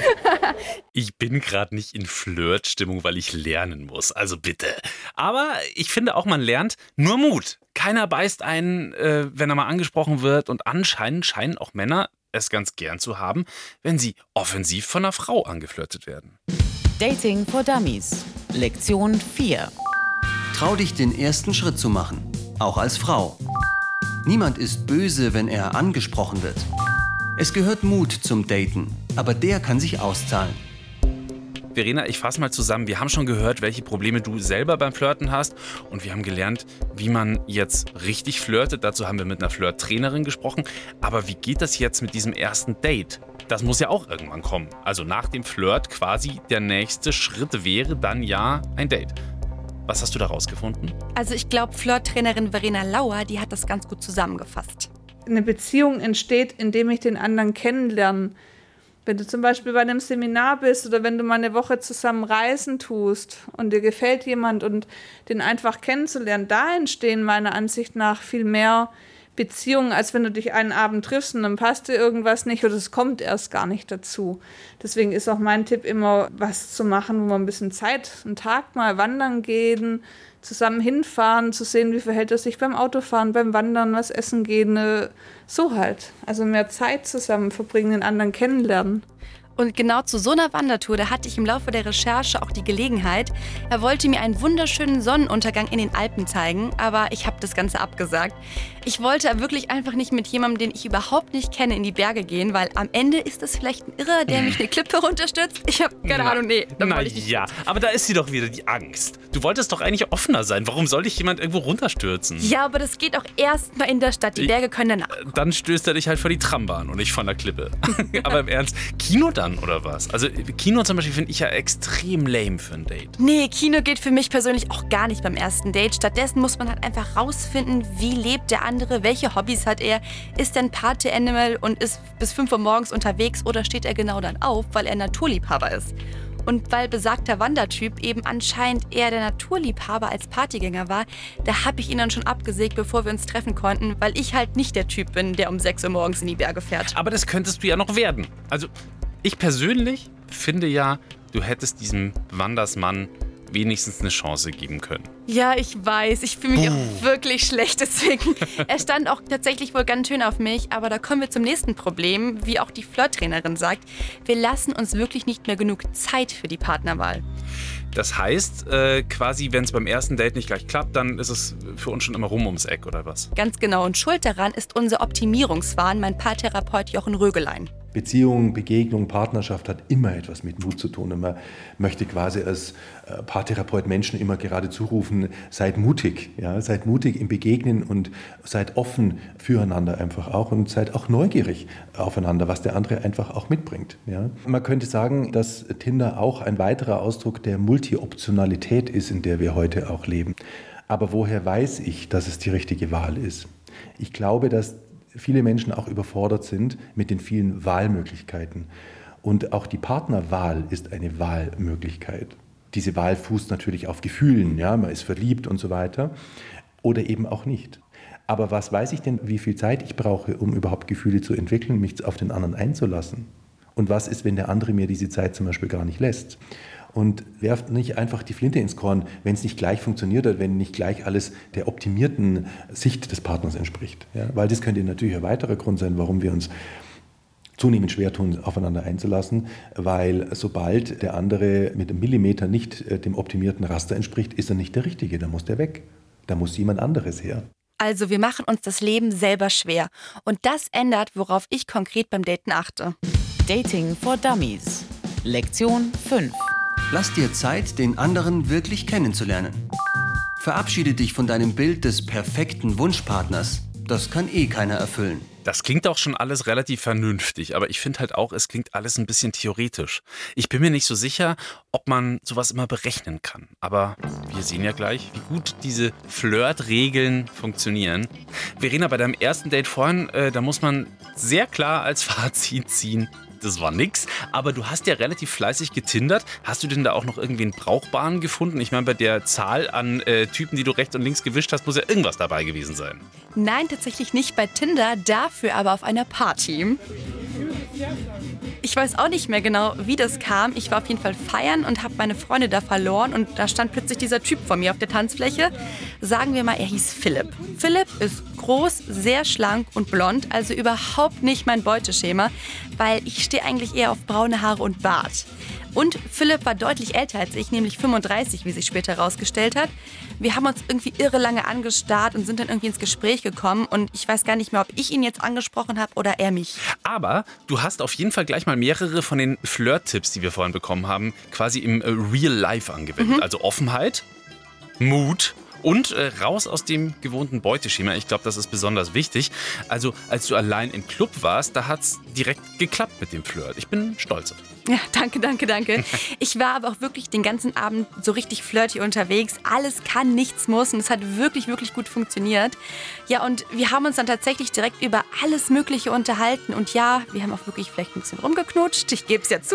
Ich bin gerade nicht in Flirtstimmung, weil ich lernen muss. Also bitte. Aber ich finde auch, man lernt nur Mut. Keiner beißt einen, wenn er mal angesprochen wird. Und anscheinend scheinen auch Männer es ganz gern zu haben, wenn sie offensiv von einer Frau angeflirtet werden. Dating for Dummies. Lektion 4. Trau dich, den ersten Schritt zu machen. Auch als Frau. Niemand ist böse, wenn er angesprochen wird. Es gehört Mut zum Daten, aber der kann sich auszahlen. Verena, ich fasse mal zusammen. Wir haben schon gehört, welche Probleme du selber beim Flirten hast. Und wir haben gelernt, wie man jetzt richtig flirtet. Dazu haben wir mit einer Flirt-Trainerin gesprochen. Aber wie geht das jetzt mit diesem ersten Date? Das muss ja auch irgendwann kommen. Also nach dem Flirt quasi der nächste Schritt wäre dann ja ein Date. Was hast du da rausgefunden? Also ich glaube, Flirt-Trainerin Verena Lauer, die hat das ganz gut zusammengefasst. Eine Beziehung entsteht, indem ich den anderen kennenlerne. Wenn du zum Beispiel bei einem Seminar bist oder wenn du mal eine Woche zusammen reisen tust und dir gefällt jemand und den einfach kennenzulernen, da entstehen meiner Ansicht nach viel mehr Beziehungen, als wenn du dich einen Abend triffst und dann passt dir irgendwas nicht oder es kommt erst gar nicht dazu. Deswegen ist auch mein Tipp immer, was zu machen, wo man ein bisschen Zeit, einen Tag mal wandern gehen, zusammen hinfahren, zu sehen, wie verhält er sich beim Autofahren, beim Wandern, was essen gehen, so halt. Also mehr Zeit zusammen verbringen, den anderen kennenlernen. Und genau zu so einer Wandertour, da hatte ich im Laufe der Recherche auch die Gelegenheit. Er wollte mir einen wunderschönen Sonnenuntergang in den Alpen zeigen, aber ich habe das Ganze abgesagt. Ich wollte wirklich einfach nicht mit jemandem, den ich überhaupt nicht kenne, in die Berge gehen, weil am Ende ist das vielleicht ein Irrer, der mich eine Klippe runterstürzt. Ich habe keine Ahnung, nee. Ja, aber da ist sie doch wieder, die Angst. Du wolltest doch eigentlich offener sein. Warum soll dich jemand irgendwo runterstürzen? Ja, aber das geht auch erst mal in der Stadt. Die Berge können danach. Dann stößt er dich halt vor die Trambahn und nicht von der Klippe. Aber im Ernst, Kino dann oder was? Also Kino zum Beispiel finde ich ja extrem lame für ein Date. Nee, Kino geht für mich persönlich auch gar nicht beim ersten Date. Stattdessen muss man halt einfach rausfinden, wie lebt der andere, welche Hobbys hat er, ist er ein Party-Animal und ist bis 5 Uhr morgens unterwegs oder steht er genau dann auf, weil er Naturliebhaber ist. Und weil besagter Wandertyp eben anscheinend eher der Naturliebhaber als Partygänger war, da habe ich ihn dann schon abgesägt, bevor wir uns treffen konnten, weil ich halt nicht der Typ bin, der um 6 Uhr morgens in die Berge fährt. Aber das könntest du ja noch werden. Also ich persönlich finde ja, du hättest diesem Wandersmann wenigstens eine Chance geben können. Ja, ich weiß. Ich fühle mich auch wirklich schlecht deswegen. Er stand auch tatsächlich wohl ganz schön auf mich, aber da kommen wir zum nächsten Problem, wie auch die Flirt-Trainerin sagt. Wir lassen uns wirklich nicht mehr genug Zeit für die Partnerwahl. Das heißt, quasi, wenn es beim ersten Date nicht gleich klappt, dann ist es für uns schon immer rum ums Eck, oder was? Ganz genau. Und schuld daran ist unser Optimierungswahn, mein Paartherapeut Jochen Rögelein. Beziehung, Begegnung, Partnerschaft hat immer etwas mit Mut zu tun. Und man möchte quasi als Paartherapeut Menschen immer gerade zurufen, seid mutig. Ja? Seid mutig im Begegnen und seid offen füreinander einfach auch und seid auch neugierig aufeinander, was der andere einfach auch mitbringt. Ja? Man könnte sagen, dass Tinder auch ein weiterer Ausdruck der Multi-Optionalität ist, in der wir heute auch leben. Aber woher weiß ich, dass es die richtige Wahl ist? Ich glaube, dass viele Menschen auch überfordert sind mit den vielen Wahlmöglichkeiten. Und auch die Partnerwahl ist eine Wahlmöglichkeit. Diese Wahl fußt natürlich auf Gefühlen, ja, man ist verliebt und so weiter, oder eben auch nicht. Aber was weiß ich denn, wie viel Zeit ich brauche, um überhaupt Gefühle zu entwickeln, mich auf den anderen einzulassen? Und was ist, wenn der andere mir diese Zeit zum Beispiel gar nicht lässt? Und werft nicht einfach die Flinte ins Korn, wenn es nicht gleich funktioniert oder wenn nicht gleich alles der optimierten Sicht des Partners entspricht. Ja, weil das könnte natürlich ein weiterer Grund sein, warum wir uns zunehmend schwer tun, aufeinander einzulassen, weil sobald der andere mit einem Millimeter nicht dem optimierten Raster entspricht, ist er nicht der Richtige, dann muss der weg. Da muss jemand anderes her. Also wir machen uns das Leben selber schwer. Und das ändert, worauf ich konkret beim Daten achte. Dating for Dummies. Lektion 5. Lass dir Zeit, den anderen wirklich kennenzulernen. Verabschiede dich von deinem Bild des perfekten Wunschpartners. Das kann keiner erfüllen. Das klingt auch schon alles relativ vernünftig, aber ich finde halt auch, es klingt alles ein bisschen theoretisch. Ich bin mir nicht so sicher, ob man sowas immer berechnen kann. Aber wir sehen ja gleich, wie gut diese Flirt-Regeln funktionieren. Verena, bei deinem ersten Date vorhin, da muss man sehr klar als Fazit ziehen, das war nix, aber du hast ja relativ fleißig getindert. Hast du denn da auch noch irgendwie einen brauchbaren gefunden? Ich meine, bei der Zahl an Typen, die du rechts und links gewischt hast, muss ja irgendwas dabei gewesen sein. Nein, tatsächlich nicht bei Tinder, dafür aber auf einer Party. Ich weiß auch nicht mehr genau, wie das kam. Ich war auf jeden Fall feiern und habe meine Freunde da verloren und da stand plötzlich dieser Typ vor mir auf der Tanzfläche. Sagen wir mal, er hieß Philipp. Philipp ist groß, sehr schlank und blond, also überhaupt nicht mein Beuteschema, weil ich stehe eigentlich eher auf braune Haare und Bart. Und Philipp war deutlich älter als ich, nämlich 35, wie sich später herausgestellt hat. Wir haben uns irgendwie irre lange angestarrt und sind dann irgendwie ins Gespräch gekommen. Und ich weiß gar nicht mehr, ob ich ihn jetzt angesprochen habe oder er mich. Aber du hast auf jeden Fall gleich mal mehrere von den Flirt-Tipps, die wir vorhin bekommen haben, quasi im Real Life angewendet. Also Offenheit, Mut und raus aus dem gewohnten Beuteschema. Ich glaube, das ist besonders wichtig. Also als du allein im Club warst, da hat es direkt geklappt mit dem Flirt. Ich bin stolz auf dich. Ja, danke. Ich war aber auch wirklich den ganzen Abend so richtig flirty unterwegs. Alles kann, nichts muss und es hat wirklich, wirklich gut funktioniert. Ja, und wir haben uns dann tatsächlich direkt über alles Mögliche unterhalten. Und ja, wir haben auch wirklich vielleicht ein bisschen rumgeknutscht. Ich gebe es ja zu.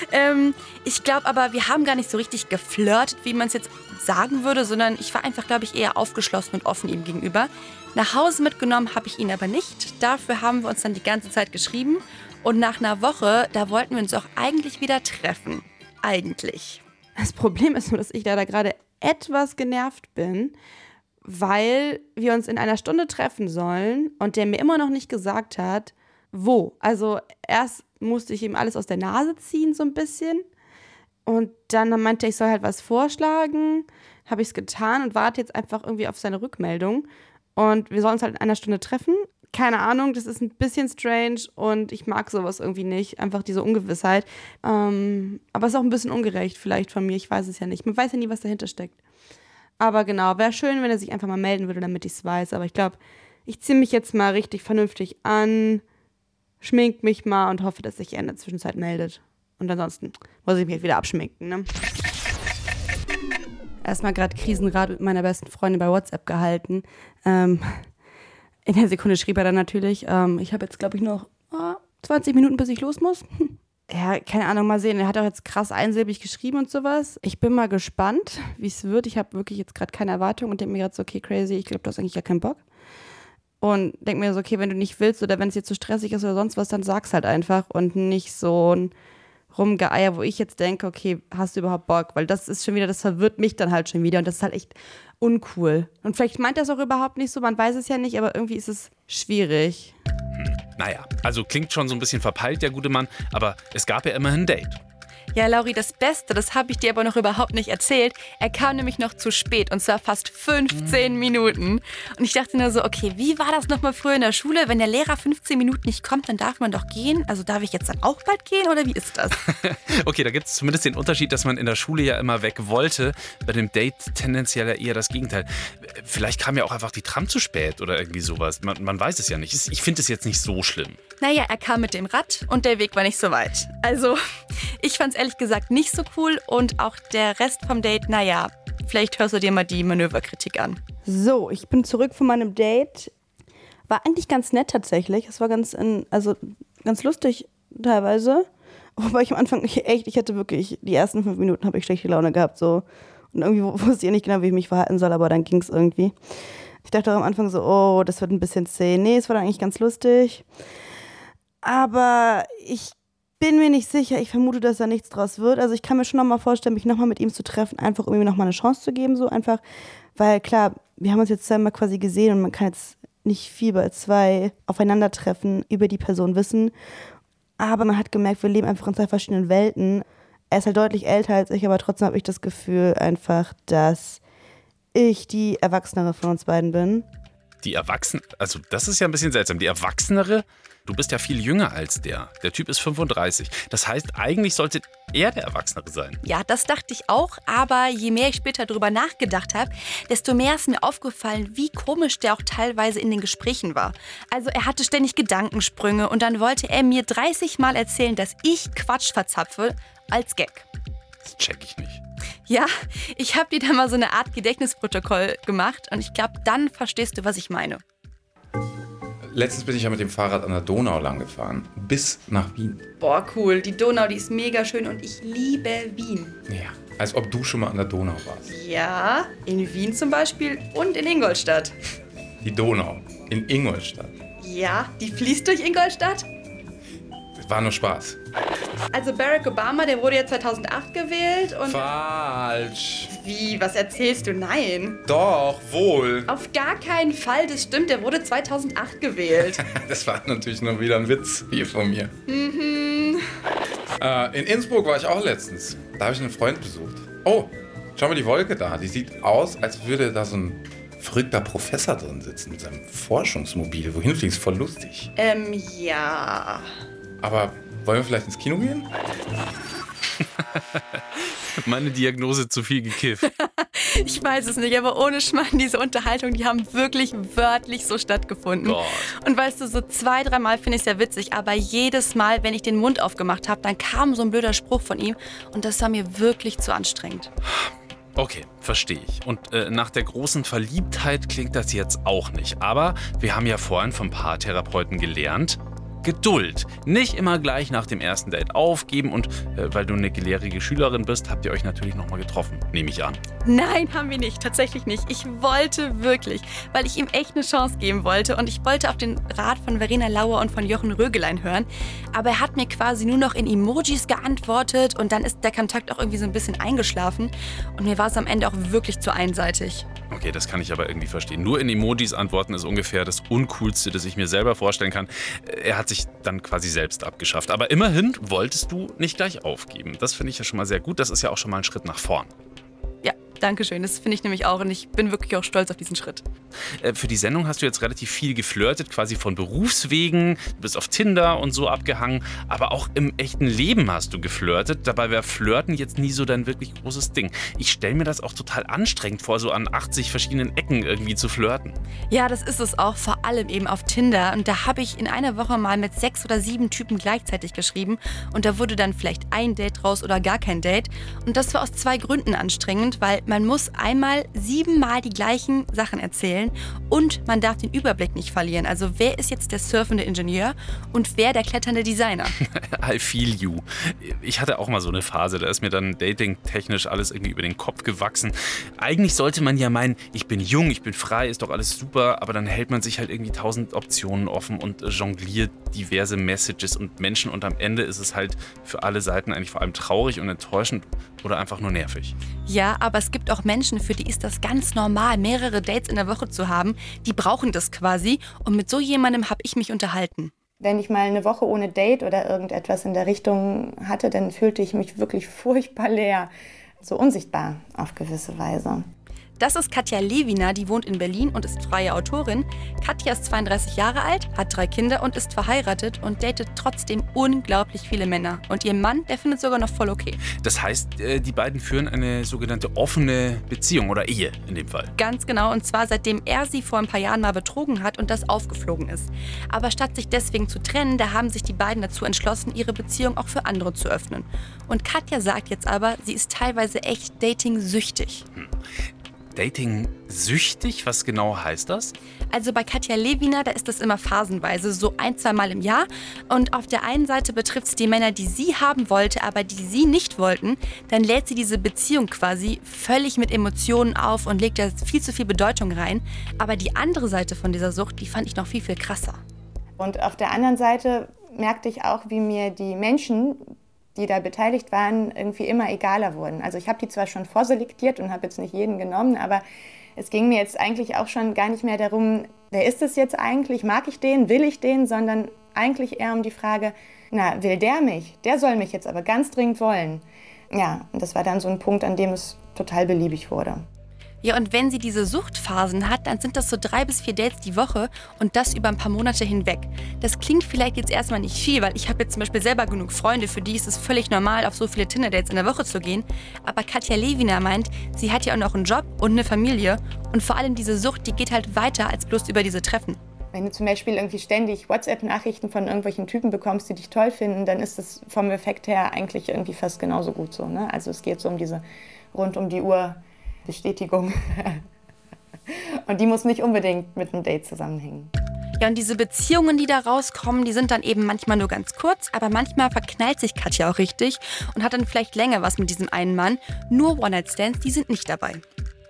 Ich glaube aber, wir haben gar nicht so richtig geflirtet, wie man es jetzt sagen würde, sondern ich war einfach, glaube ich, eher aufgeschlossen und offen ihm gegenüber. Nach Hause mitgenommen habe ich ihn aber nicht. Dafür haben wir uns dann die ganze Zeit geschrieben. Und nach einer Woche, da wollten wir uns auch eigentlich wieder treffen. Eigentlich. Das Problem ist nur, dass ich da gerade etwas genervt bin, weil wir uns in einer Stunde treffen sollen und der mir immer noch nicht gesagt hat, wo. Also erst musste ich ihm alles aus der Nase ziehen, so ein bisschen. Und dann meinte er, ich soll halt was vorschlagen. Habe ich es getan und warte jetzt einfach irgendwie auf seine Rückmeldung. Und wir sollen uns halt in einer Stunde treffen. Keine Ahnung, das ist ein bisschen strange und ich mag sowas irgendwie nicht. Einfach diese Ungewissheit. Aber es ist auch ein bisschen ungerecht vielleicht von mir. Ich weiß es ja nicht. Man weiß ja nie, was dahinter steckt. Aber genau, wäre schön, wenn er sich einfach mal melden würde, damit ich es weiß. Aber ich glaube, ich ziehe mich jetzt mal richtig vernünftig an, schmink mich mal und hoffe, dass sich er in der Zwischenzeit meldet. Und ansonsten muss ich mich wieder abschminken, ne? Erstmal gerade Krisenrat mit meiner besten Freundin bei WhatsApp gehalten. In der Sekunde schrieb er dann natürlich, ich habe jetzt, glaube ich, noch 20 Minuten, bis ich los muss. Ja, keine Ahnung, mal sehen. Er hat auch jetzt krass einsilbig geschrieben und sowas. Ich bin mal gespannt, wie es wird. Ich habe wirklich jetzt gerade keine Erwartung und denke mir gerade so, okay, crazy, ich glaube, du hast eigentlich gar keinen Bock. Und denke mir so, okay, wenn du nicht willst oder wenn es jetzt zu stressig ist oder sonst was, dann sag's halt einfach und nicht so ein Rumgeeier, wo ich jetzt denke, okay, hast du überhaupt Bock? Weil das ist schon wieder, das verwirrt mich dann halt schon wieder und das ist halt echt uncool. Und vielleicht meint er es auch überhaupt nicht so, man weiß es ja nicht, aber irgendwie ist es schwierig. Naja, also klingt schon so ein bisschen verpeilt, der gute Mann, aber es gab ja immerhin ein Date. Ja, Lauri, das Beste, das habe ich dir aber noch überhaupt nicht erzählt. Er kam nämlich noch zu spät und zwar fast 15 Minuten. Und ich dachte nur so, okay, wie war das nochmal früher in der Schule? Wenn der Lehrer 15 Minuten nicht kommt, dann darf man doch gehen. Also darf ich jetzt dann auch bald gehen oder wie ist das? Okay, da gibt es zumindest den Unterschied, dass man in der Schule ja immer weg wollte. Bei dem Date tendenziell ja eher das Gegenteil. Vielleicht kam ja auch einfach die Tram zu spät oder irgendwie sowas. Man weiß es ja nicht. Ich finde es jetzt nicht so schlimm. Naja, er kam mit dem Rad und der Weg war nicht so weit. Also, ich fand's ehrlich gesagt nicht so cool und auch der Rest vom Date, naja, vielleicht hörst du dir mal die Manöverkritik an. So, ich bin zurück von meinem Date. War eigentlich ganz nett tatsächlich. Es war ganz lustig teilweise. Wobei ich am Anfang ich hatte wirklich, die ersten 5 Minuten habe ich schlechte Laune gehabt. So. Und irgendwie wusste ich nicht genau, wie ich mich verhalten soll, aber dann ging es irgendwie. Ich dachte auch am Anfang so, oh, das wird ein bisschen zäh. Nee, es war dann eigentlich ganz lustig. Aber ich bin mir nicht sicher. Ich vermute, dass da nichts draus wird. Also ich kann mir schon nochmal vorstellen, mich nochmal mit ihm zu treffen, einfach um ihm nochmal eine Chance zu geben. So einfach, weil klar, wir haben uns jetzt zweimal quasi gesehen und man kann jetzt nicht viel bei 2 aufeinandertreffen, über die Person wissen. Aber man hat gemerkt, wir leben einfach in 2 verschiedenen Welten. Er ist halt deutlich älter als ich, aber trotzdem habe ich das Gefühl einfach, dass ich die Erwachsenere von uns beiden bin. Die Erwachsene, also das ist ja ein bisschen seltsam. Die Erwachsenere, du bist ja viel jünger als der. Der Typ ist 35. Das heißt, eigentlich sollte er der Erwachsenere sein. Ja, das dachte ich auch, aber je mehr ich später darüber nachgedacht habe, desto mehr ist mir aufgefallen, wie komisch der auch teilweise in den Gesprächen war. Also er hatte ständig Gedankensprünge und dann wollte er mir 30 Mal erzählen, dass ich Quatsch verzapfe als Gag. Das check ich nicht. Ja, ich habe dir da mal so eine Art Gedächtnisprotokoll gemacht und ich glaube, dann verstehst du, was ich meine. Letztens bin ich ja mit dem Fahrrad an der Donau lang gefahren, bis nach Wien. Boah, cool. Die Donau, die ist mega schön und ich liebe Wien. Ja, als ob du schon mal an der Donau warst. Ja, in Wien zum Beispiel und in Ingolstadt. Die Donau in Ingolstadt. Ja, die fließt durch Ingolstadt. Das war nur Spaß. Also Barack Obama, der wurde ja 2008 gewählt und... Falsch. Wie, was erzählst du? Nein. Doch, wohl. Auf gar keinen Fall, das stimmt, der wurde 2008 gewählt. Das war natürlich nur wieder ein Witz hier von mir. Mhm. In Innsbruck war ich auch letztens. Da habe ich einen Freund besucht. Oh, schau mal die Wolke da. Die sieht aus, als würde da so ein verrückter Professor drin sitzen mit seinem Forschungsmobil. Wohin fliegst, voll lustig. Ja. Aber wollen wir vielleicht ins Kino gehen? Meine Diagnose: zu viel gekifft. Ich weiß es nicht, aber ohne Schmarrn, diese Unterhaltung, die haben wirklich wörtlich so stattgefunden. Gott. Und weißt du, so 2-3 Mal finde ich es ja witzig, aber jedes Mal, wenn ich den Mund aufgemacht habe, dann kam so ein blöder Spruch von ihm und das war mir wirklich zu anstrengend. Okay, verstehe ich. Und nach der großen Verliebtheit klingt das jetzt auch nicht. Aber wir haben ja vorhin vom Paartherapeuten gelernt: Geduld. Nicht immer gleich nach dem ersten Date aufgeben und weil du eine gelehrige Schülerin bist, habt ihr euch natürlich nochmal getroffen, nehme ich an. Nein, haben wir nicht, tatsächlich nicht. Ich wollte wirklich, weil ich ihm echt eine Chance geben wollte und ich wollte auf den Rat von Verena Lauer und von Jochen Rögelein hören. Aber er hat mir quasi nur noch in Emojis geantwortet und dann ist der Kontakt auch irgendwie so ein bisschen eingeschlafen und mir war es am Ende auch wirklich zu einseitig. Okay, das kann ich aber irgendwie verstehen. Nur in Emojis antworten ist ungefähr das Uncoolste, das ich mir selber vorstellen kann. Er hat sich dann quasi selbst abgeschafft. Aber immerhin wolltest du nicht gleich aufgeben. Das finde ich ja schon mal sehr gut. Das ist ja auch schon mal ein Schritt nach vorn. Ja, danke schön. Das finde ich nämlich auch und ich bin wirklich auch stolz auf diesen Schritt. Für die Sendung hast du jetzt relativ viel geflirtet, quasi von Berufswegen. Du bist auf Tinder und so abgehangen. Aber auch im echten Leben hast du geflirtet. Dabei wäre Flirten jetzt nie so dein wirklich großes Ding. Ich stelle mir das auch total anstrengend vor, so an 80 verschiedenen Ecken irgendwie zu flirten. Ja, das ist es auch, vor allem eben auf Tinder. Und da habe ich in einer Woche mal mit 6 oder 7 Typen gleichzeitig geschrieben. Und da wurde dann vielleicht ein Date raus oder gar kein Date. Und das war aus 2 Gründen anstrengend, weil man muss einmal 7 Mal die gleichen Sachen erzählen und man darf den Überblick nicht verlieren. Also wer ist jetzt der surfende Ingenieur und wer der kletternde Designer? I feel you. Ich hatte auch mal so eine Phase, da ist mir dann dating-technisch alles irgendwie über den Kopf gewachsen. Eigentlich sollte man ja meinen, ich bin jung, ich bin frei, ist doch alles super, aber dann hält man sich halt irgendwie 1000 Optionen offen und jongliert diverse Messages und Menschen und am Ende ist es halt für alle Seiten eigentlich vor allem traurig und enttäuschend oder einfach nur nervig. Ja, aber es gibt auch Menschen, für die ist das ganz normal, mehrere Dates in der Woche zu haben. Die brauchen das quasi und mit so jemandem habe ich mich unterhalten. Wenn ich mal eine Woche ohne Date oder irgendetwas in der Richtung hatte, dann fühlte ich mich wirklich furchtbar leer, so unsichtbar auf gewisse Weise. Das ist Katja Lewiner, die wohnt in Berlin und ist freie Autorin. Katja ist 32 Jahre alt, hat 3 Kinder und ist verheiratet und datet trotzdem unglaublich viele Männer. Und ihr Mann, der findet sogar noch voll okay. Das heißt, die beiden führen eine sogenannte offene Beziehung oder Ehe in dem Fall. Ganz genau, und zwar seitdem er sie vor ein paar Jahren mal betrogen hat und das aufgeflogen ist. Aber statt sich deswegen zu trennen, da haben sich die beiden dazu entschlossen, ihre Beziehung auch für andere zu öffnen. Und Katja sagt jetzt aber, sie ist teilweise echt dating-süchtig. Dating-süchtig? Was genau heißt das? Also bei Katja Lewiner, da ist das immer phasenweise, so 1-2 Mal im Jahr. Und auf der einen Seite betrifft es die Männer, die sie haben wollte, aber die sie nicht wollten. Dann lädt sie diese Beziehung quasi völlig mit Emotionen auf und legt da viel zu viel Bedeutung rein. Aber die andere Seite von dieser Sucht, die fand ich noch viel, viel krasser. Und auf der anderen Seite merkte ich auch, wie mir die Menschen, die da beteiligt waren, irgendwie immer egaler wurden. Also ich habe die zwar schon vorselektiert und habe jetzt nicht jeden genommen, aber es ging mir jetzt eigentlich auch schon gar nicht mehr darum, wer ist es jetzt eigentlich, mag ich den, will ich den, sondern eigentlich eher um die Frage, Na, will der mich? Der soll mich jetzt aber ganz dringend wollen. Ja, und das war dann so ein Punkt, an dem es total beliebig wurde. Ja, und wenn sie diese Suchtphasen hat, dann sind das so 3 bis 4 Dates die Woche und das über ein paar Monate hinweg. Das klingt vielleicht jetzt erstmal nicht viel, weil ich habe jetzt zum Beispiel selber genug Freunde, für die ist es völlig normal, auf so viele Tinder-Dates in der Woche zu gehen. Aber Katja Lewiner meint, sie hat ja auch noch einen Job und eine Familie und vor allem diese Sucht, die geht halt weiter als bloß über diese Treffen. Wenn du zum Beispiel irgendwie ständig WhatsApp-Nachrichten von irgendwelchen Typen bekommst, die dich toll finden, dann ist das vom Effekt her eigentlich irgendwie fast genauso gut so. Ne? Also es geht so um diese rund um die Uhr Bestätigung. Und die muss nicht unbedingt mit einem Date zusammenhängen. Ja, und diese Beziehungen, die da rauskommen, die sind dann eben manchmal nur ganz kurz, aber manchmal verknallt sich Katja auch richtig und hat dann vielleicht länger was mit diesem einen Mann. Nur One-Night-Stands, die sind nicht dabei.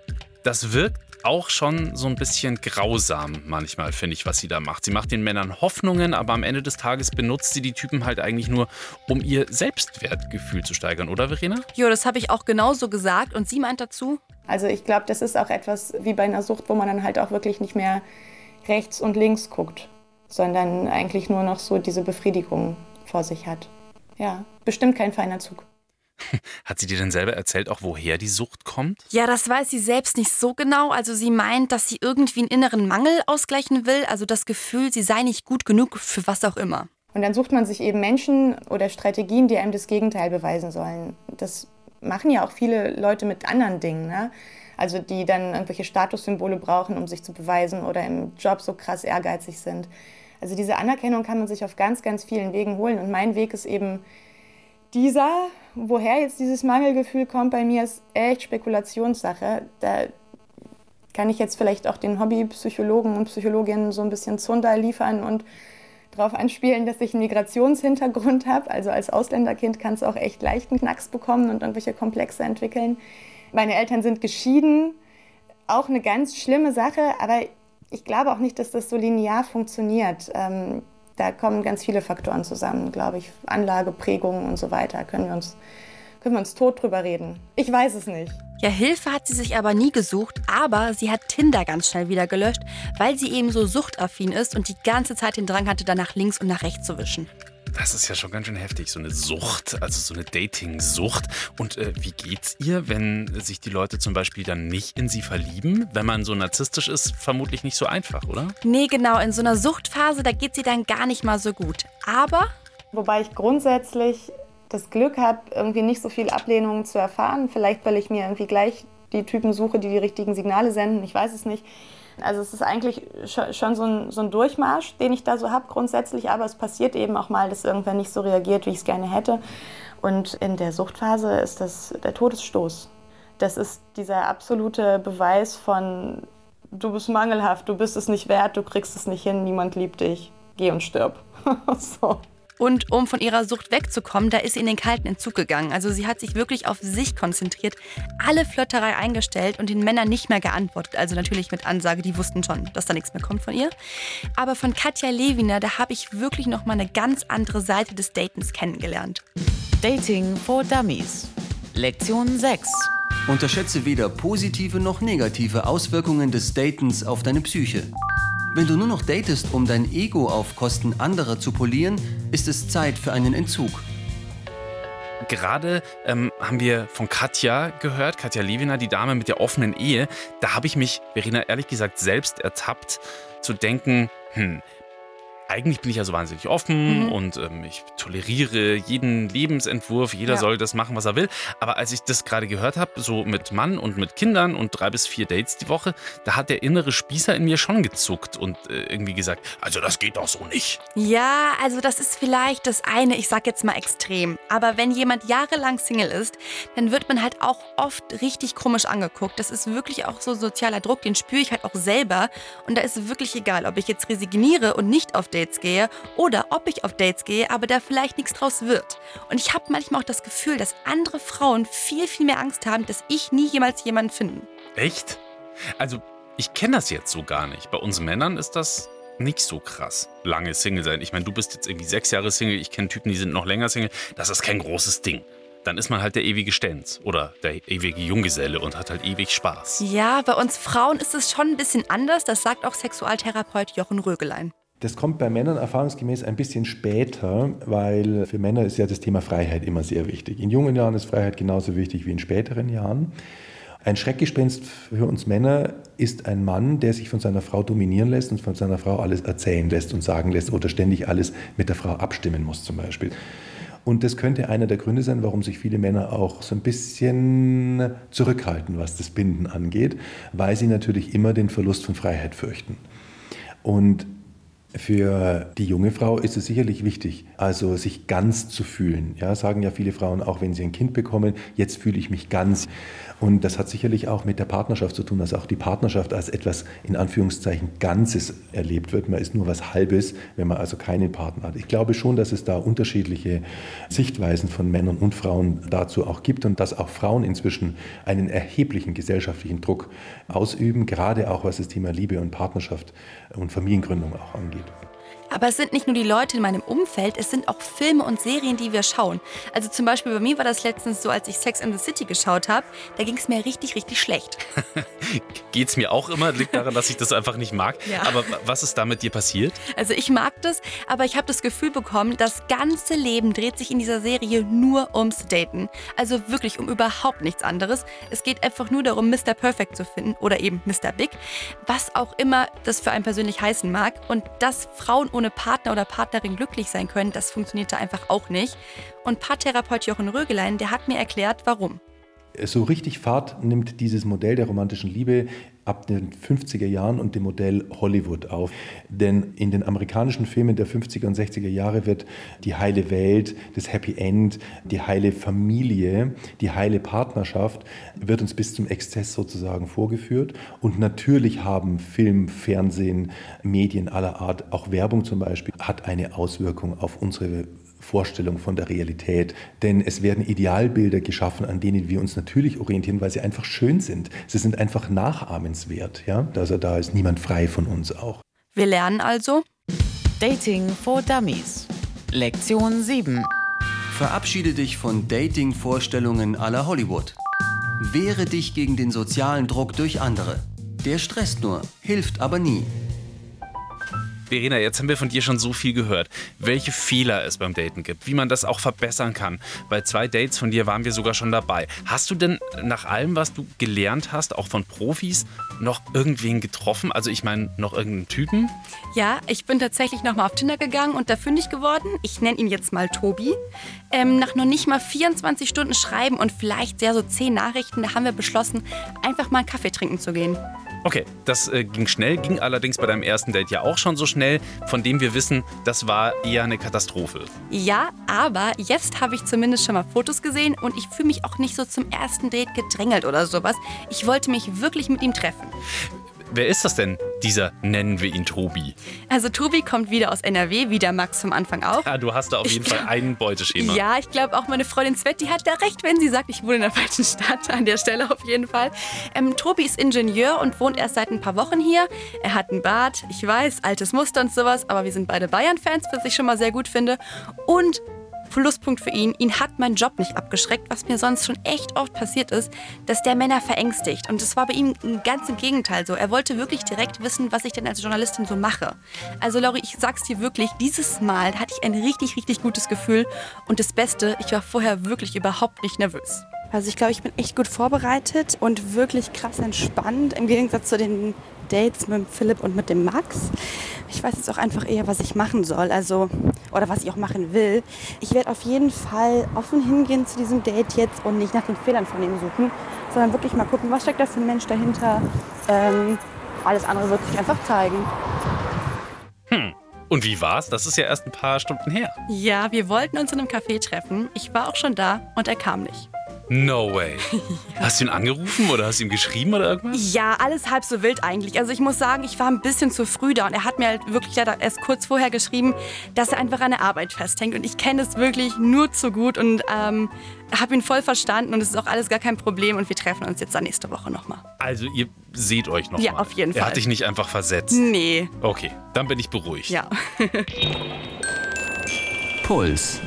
Das wirkt auch schon so ein bisschen grausam manchmal, finde ich, was sie da macht. Sie macht den Männern Hoffnungen, aber am Ende des Tages benutzt sie die Typen halt eigentlich nur, um ihr Selbstwertgefühl zu steigern, oder Verena? Jo, das habe ich auch genauso gesagt und sie meint dazu? Also ich glaube, das ist auch etwas wie bei einer Sucht, wo man dann halt auch wirklich nicht mehr rechts und links guckt, sondern eigentlich nur noch so diese Befriedigung vor sich hat. Ja, bestimmt kein feiner Zug. Hat sie dir denn selber erzählt, auch woher die Sucht kommt? Ja, das weiß sie selbst nicht so genau. Also sie meint, dass sie irgendwie einen inneren Mangel ausgleichen will. Also das Gefühl, sie sei nicht gut genug für was auch immer. Und dann sucht man sich eben Menschen oder Strategien, die einem das Gegenteil beweisen sollen. Das machen ja auch viele Leute mit anderen Dingen, ne? Also die dann irgendwelche Statussymbole brauchen, um sich zu beweisen oder im Job so krass ehrgeizig sind. Also diese Anerkennung kann man sich auf ganz, ganz vielen Wegen holen. Und mein Weg ist eben dieser, woher jetzt dieses Mangelgefühl kommt bei mir, ist echt Spekulationssache. Da kann ich jetzt vielleicht auch den Hobbypsychologen und Psychologinnen so ein bisschen Zunder liefern und darauf anspielen, dass ich einen Migrationshintergrund habe. Also als Ausländerkind kannst du auch echt leicht einen Knacks bekommen und irgendwelche Komplexe entwickeln. Meine Eltern sind geschieden, auch eine ganz schlimme Sache, aber ich glaube auch nicht, dass das so linear funktioniert. Da kommen ganz viele Faktoren zusammen, glaube ich. Anlage, Prägung und so weiter. Können wir uns tot drüber reden? Ich weiß es nicht. Ja, Hilfe hat sie sich aber nie gesucht, aber sie hat Tinder ganz schnell wieder gelöscht, weil sie eben so suchtaffin ist und die ganze Zeit den Drang hatte, da nach links und nach rechts zu wischen. Das ist ja schon ganz schön heftig, so eine Sucht, also so eine Dating-Sucht. Und wie geht's ihr, wenn sich die Leute zum Beispiel dann nicht in sie verlieben? Wenn man so narzisstisch ist, vermutlich nicht so einfach, oder? Nee, genau, in so einer Suchtphase, da geht sie dann gar nicht mal so gut. Aber wobei ich grundsätzlich das Glück habe, irgendwie nicht so viel Ablehnung zu erfahren. Vielleicht, weil ich mir irgendwie gleich die Typen suche, die die richtigen Signale senden. Ich weiß es nicht. Also es ist eigentlich schon so ein Durchmarsch, den ich da so habe grundsätzlich. Aber es passiert eben auch mal, dass irgendwer nicht so reagiert, wie ich es gerne hätte. Und in der Suchtphase ist das der Todesstoß. Das ist dieser absolute Beweis von, du bist mangelhaft, du bist es nicht wert, du kriegst es nicht hin, niemand liebt dich. Geh und stirb. So. Und um von ihrer Sucht wegzukommen, da ist sie in den kalten Entzug gegangen. Also sie hat sich wirklich auf sich konzentriert, alle Flirterei eingestellt und den Männern nicht mehr geantwortet. Also natürlich mit Ansage, die wussten schon, dass da nichts mehr kommt von ihr. Aber von Katja Lewiner, da habe ich wirklich noch mal eine ganz andere Seite des Datens kennengelernt. Dating for Dummies. Lektion 6. Unterschätze weder positive noch negative Auswirkungen des Datens auf deine Psyche. Wenn du nur noch datest, um dein Ego auf Kosten anderer zu polieren, ist es Zeit für einen Entzug. Gerade haben wir von Katja gehört, Katja Lewiner, die Dame mit der offenen Ehe. Da habe ich mich, Verena, ehrlich gesagt selbst ertappt, zu denken, eigentlich bin ich ja so wahnsinnig offen und ich toleriere jeden Lebensentwurf, jeder soll das machen, was er will. Aber als ich das gerade gehört habe, so mit Mann und mit Kindern und 3 bis 4 Dates die Woche, da hat der innere Spießer in mir schon gezuckt und irgendwie gesagt, also das geht doch so nicht. Ja, also das ist vielleicht das eine, ich sag jetzt mal extrem. Aber wenn jemand jahrelang Single ist, dann wird man halt auch oft richtig komisch angeguckt. Das ist wirklich auch so sozialer Druck, den spüre ich halt auch selber. Und da ist es wirklich egal, ob ich jetzt resigniere und nicht auf Dates gehe oder ob ich auf Dates gehe, aber da vielleicht nichts draus wird. Und ich habe manchmal auch das Gefühl, dass andere Frauen viel, viel mehr Angst haben, dass ich nie jemals jemanden finde. Echt? Also ich kenne das jetzt so gar nicht. Bei uns Männern ist das nicht so krass. Lange Single sein. Ich meine, du bist jetzt irgendwie 6 Jahre Single, ich kenne Typen, die sind noch länger Single. Das ist kein großes Ding. Dann ist man halt der ewige Stenz oder der ewige Junggeselle und hat halt ewig Spaß. Ja, bei uns Frauen ist es schon ein bisschen anders. Das sagt auch Sexualtherapeut Jochen Rögelein. Das kommt bei Männern erfahrungsgemäß ein bisschen später, weil für Männer ist ja das Thema Freiheit immer sehr wichtig. In jungen Jahren ist Freiheit genauso wichtig wie in späteren Jahren. Ein Schreckgespenst für uns Männer ist ein Mann, der sich von seiner Frau dominieren lässt und von seiner Frau alles erzählen lässt und sagen lässt oder ständig alles mit der Frau abstimmen muss zum Beispiel. Und das könnte einer der Gründe sein, warum sich viele Männer auch so ein bisschen zurückhalten, was das Binden angeht, weil sie natürlich immer den Verlust von Freiheit fürchten. Und für die junge Frau ist es sicherlich wichtig, also sich ganz zu fühlen. Ja, sagen ja viele Frauen, auch wenn sie ein Kind bekommen, jetzt fühle ich mich ganz. Und das hat sicherlich auch mit der Partnerschaft zu tun, dass auch die Partnerschaft als etwas in Anführungszeichen Ganzes erlebt wird. Man ist nur was Halbes, wenn man also keinen Partner hat. Ich glaube schon, dass es da unterschiedliche Sichtweisen von Männern und Frauen dazu auch gibt und dass auch Frauen inzwischen einen erheblichen gesellschaftlichen Druck ausüben, gerade auch was das Thema Liebe und Partnerschaft und Familiengründung auch angeht. Aber es sind nicht nur die Leute in meinem Umfeld, es sind auch Filme und Serien, die wir schauen. Also zum Beispiel bei mir war das letztens so, als ich Sex and the City geschaut habe, da ging es mir richtig, richtig schlecht. Geht's mir auch immer, liegt daran, dass ich das einfach nicht mag. Ja. Aber was ist da mit dir passiert? Also ich mag das, aber ich habe das Gefühl bekommen, das ganze Leben dreht sich in dieser Serie nur ums Daten. Also wirklich um überhaupt nichts anderes. Es geht einfach nur darum, Mr. Perfect zu finden oder eben Mr. Big, was auch immer das für einen persönlich heißen mag. Und dass Frauen ohne Partner oder Partnerin glücklich sein können, das funktioniert da einfach auch nicht. Und Paartherapeut Jochen Rögelein, der hat mir erklärt, warum. So richtig Fahrt nimmt dieses Modell der romantischen Liebe ab den 50er Jahren und dem Modell Hollywood auf. Denn in den amerikanischen Filmen der 50er und 60er Jahre wird die heile Welt, das Happy End, die heile Familie, die heile Partnerschaft wird uns bis zum Exzess sozusagen vorgeführt. Und natürlich haben Film, Fernsehen, Medien aller Art, auch Werbung zum Beispiel, hat eine Auswirkung auf unsere Vorstellung von der Realität. Denn es werden Idealbilder geschaffen, an denen wir uns natürlich orientieren, weil sie einfach schön sind. Sie sind einfach nachahmenswert. Ja? Also da ist niemand frei von uns auch. Wir lernen also Dating for Dummies. Lektion 7. Verabschiede dich von Dating-Vorstellungen à la Hollywood. Wehre dich gegen den sozialen Druck durch andere. Der stresst nur, hilft aber nie. Verena, jetzt haben wir von dir schon so viel gehört, welche Fehler es beim Daten gibt, wie man das auch verbessern kann. Bei 2 Dates von dir waren wir sogar schon dabei. Hast du denn nach allem, was du gelernt hast, auch von Profis, noch irgendwen getroffen? Also ich meine, noch irgendeinen Typen? Ja, ich bin tatsächlich nochmal auf Tinder gegangen und da fündig geworden. Ich nenne ihn jetzt mal Tobi. Nach noch nicht mal 24 Stunden Schreiben und vielleicht so 10 Nachrichten, da haben wir beschlossen, einfach mal einen Kaffee trinken zu gehen. Okay, das ging schnell, ging allerdings bei deinem ersten Date ja auch schon so schnell, von dem wir wissen, das war eher eine Katastrophe. Ja, aber jetzt habe ich zumindest schon mal Fotos gesehen und ich fühle mich auch nicht so zum ersten Date gedrängelt oder sowas. Ich wollte mich wirklich mit ihm treffen. Wer ist das denn, dieser, nennen wir ihn Tobi? Also Tobi kommt wieder aus NRW, wie der Max vom Anfang auch. Ja, du hast da auf jeden Fall ein Beuteschema. Ja, ich glaube auch meine Freundin Sveti hat da recht, wenn sie sagt, ich wohne in der falschen Stadt, an der Stelle auf jeden Fall. Tobi ist Ingenieur und wohnt erst seit ein paar Wochen hier. Er hat einen Bart, ich weiß, altes Muster und sowas, aber wir sind beide Bayern-Fans, was ich schon mal sehr gut finde. Und Pluspunkt für ihn hat mein Job nicht abgeschreckt, was mir sonst schon echt oft passiert ist, dass der Männer verängstigt. Und das war bei ihm ganz im Gegenteil so. Er wollte wirklich direkt wissen, was ich denn als Journalistin so mache. Also Lauri, ich sag's dir wirklich, dieses Mal hatte ich ein richtig, richtig gutes Gefühl. Und das Beste, ich war vorher wirklich überhaupt nicht nervös. Also ich glaube, ich bin echt gut vorbereitet und wirklich krass entspannt, im Gegensatz zu den Dates mit Philipp und mit dem Max. Ich weiß jetzt auch einfach eher, was ich machen soll, oder was ich auch machen will. Ich werde auf jeden Fall offen hingehen zu diesem Date jetzt und nicht nach den Fehlern von ihm suchen, sondern wirklich mal gucken, was steckt da für ein Mensch dahinter. Alles andere wird sich einfach zeigen. Und wie war's? Das ist ja erst ein paar Stunden her. Ja, wir wollten uns in einem Café treffen. Ich war auch schon da und er kam nicht. No way. Ja. Hast du ihn angerufen oder hast du ihm geschrieben oder irgendwas? Ja, alles halb so wild eigentlich. Also ich muss sagen, ich war ein bisschen zu früh da und er hat mir halt wirklich leider erst kurz vorher geschrieben, dass er einfach an der Arbeit festhängt. Und ich kenne das wirklich nur zu gut und habe ihn voll verstanden und es ist auch alles gar kein Problem und wir treffen uns jetzt dann nächste Woche nochmal. Also ihr seht euch nochmal? Ja, auf jeden Fall. Er hat dich nicht einfach versetzt? Nee. Okay, dann bin ich beruhigt. Ja. Puls.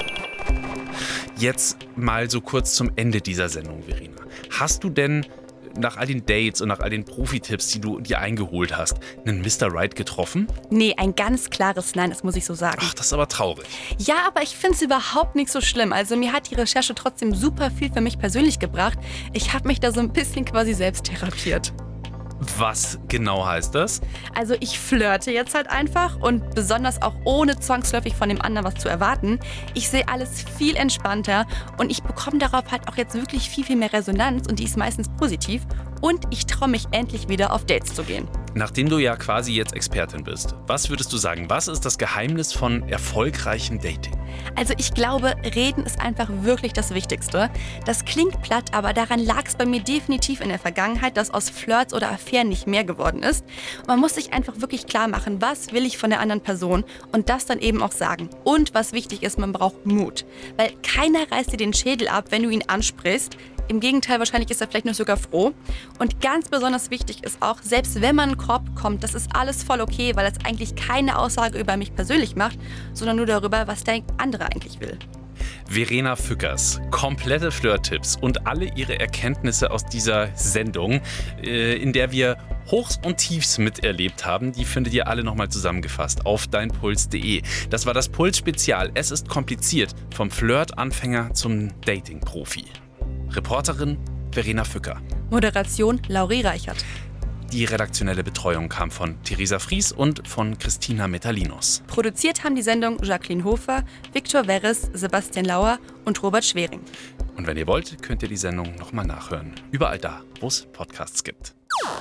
Jetzt mal so kurz zum Ende dieser Sendung, Verena. Hast du denn nach all den Dates und nach all den Profi-Tipps, die du dir eingeholt hast, einen Mr. Right getroffen? Nee, ein ganz klares Nein, das muss ich so sagen. Ach, das ist aber traurig. Ja, aber ich finde es überhaupt nicht so schlimm. Also mir hat die Recherche trotzdem super viel für mich persönlich gebracht. Ich habe mich da so ein bisschen quasi selbst therapiert. Was genau heißt das? Also ich flirte jetzt halt einfach und besonders auch ohne zwangsläufig von dem anderen was zu erwarten. Ich sehe alles viel entspannter und ich bekomme darauf halt auch jetzt wirklich viel, viel mehr Resonanz und die ist meistens positiv. Und ich traue mich endlich wieder auf Dates zu gehen. Nachdem du ja quasi jetzt Expertin bist, was würdest du sagen, was ist das Geheimnis von erfolgreichem Dating? Also ich glaube, reden ist einfach wirklich das Wichtigste. Das klingt platt, aber daran lag es bei mir definitiv in der Vergangenheit, dass aus Flirts oder Affären nicht mehr geworden ist. Und man muss sich einfach wirklich klar machen, was will ich von der anderen Person und das dann eben auch sagen. Und was wichtig ist, man braucht Mut. Weil keiner reißt dir den Schädel ab, wenn du ihn ansprichst. Im Gegenteil, wahrscheinlich ist er vielleicht nur sogar froh. Und ganz besonders wichtig ist auch, selbst wenn man einen Korb bekommt, das ist alles voll okay, weil das eigentlich keine Aussage über mich persönlich macht, sondern nur darüber, was der andere eigentlich will. Verena Fückers, komplette Flirt-Tipps und alle ihre Erkenntnisse aus dieser Sendung, in der wir Hochs und Tiefs miterlebt haben, die findet ihr alle nochmal zusammengefasst auf deinpuls.de. Das war das Puls-Spezial. Es ist kompliziert, vom Flirt-Anfänger zum Dating-Profi. Reporterin Verena Fücker. Moderation Lauri Reichert. Die redaktionelle Betreuung kam von Theresa Fries und von Christina Metalinos. Produziert haben die Sendung Jacqueline Hofer, Viktor Verres, Sebastian Lauer und Robert Schwering. Und wenn ihr wollt, könnt ihr die Sendung nochmal nachhören. Überall da, wo es Podcasts gibt.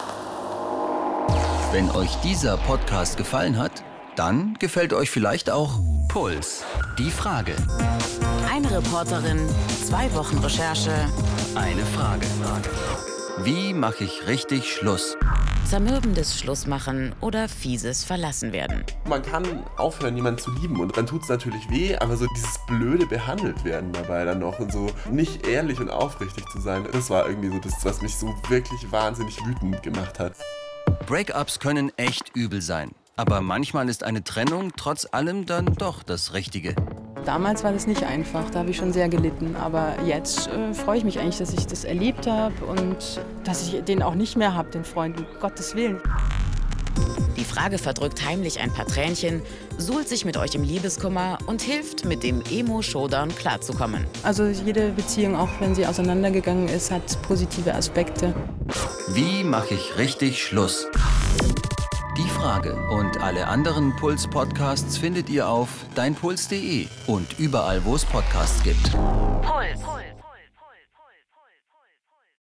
Wenn euch dieser Podcast gefallen hat, dann gefällt euch vielleicht auch Puls. Die Frage. Eine Reporterin, 2 Wochen Recherche. Eine Frage. Wie mache ich richtig Schluss? Zermürbendes Schlussmachen oder fieses Verlassenwerden. Man kann aufhören, jemanden zu lieben und dann tut es natürlich weh, aber so dieses blöde behandelt werden dabei dann noch und so nicht ehrlich und aufrichtig zu sein, das war irgendwie so das, was mich so wirklich wahnsinnig wütend gemacht hat. Breakups können echt übel sein. Aber manchmal ist eine Trennung trotz allem dann doch das Richtige. Damals war das nicht einfach, da habe ich schon sehr gelitten. Aber jetzt freue ich mich eigentlich, dass ich das erlebt habe und dass ich den auch nicht mehr habe, den Freund, um Gottes Willen. Die Frage verdrückt heimlich ein paar Tränchen, suhlt sich mit euch im Liebeskummer und hilft, mit dem Emo-Showdown klarzukommen. Also jede Beziehung, auch wenn sie auseinandergegangen ist, hat positive Aspekte. Wie mache ich richtig Schluss? Die Frage und alle anderen Puls-Podcasts findet ihr auf deinpuls.de und überall, wo es Podcasts gibt. Puls.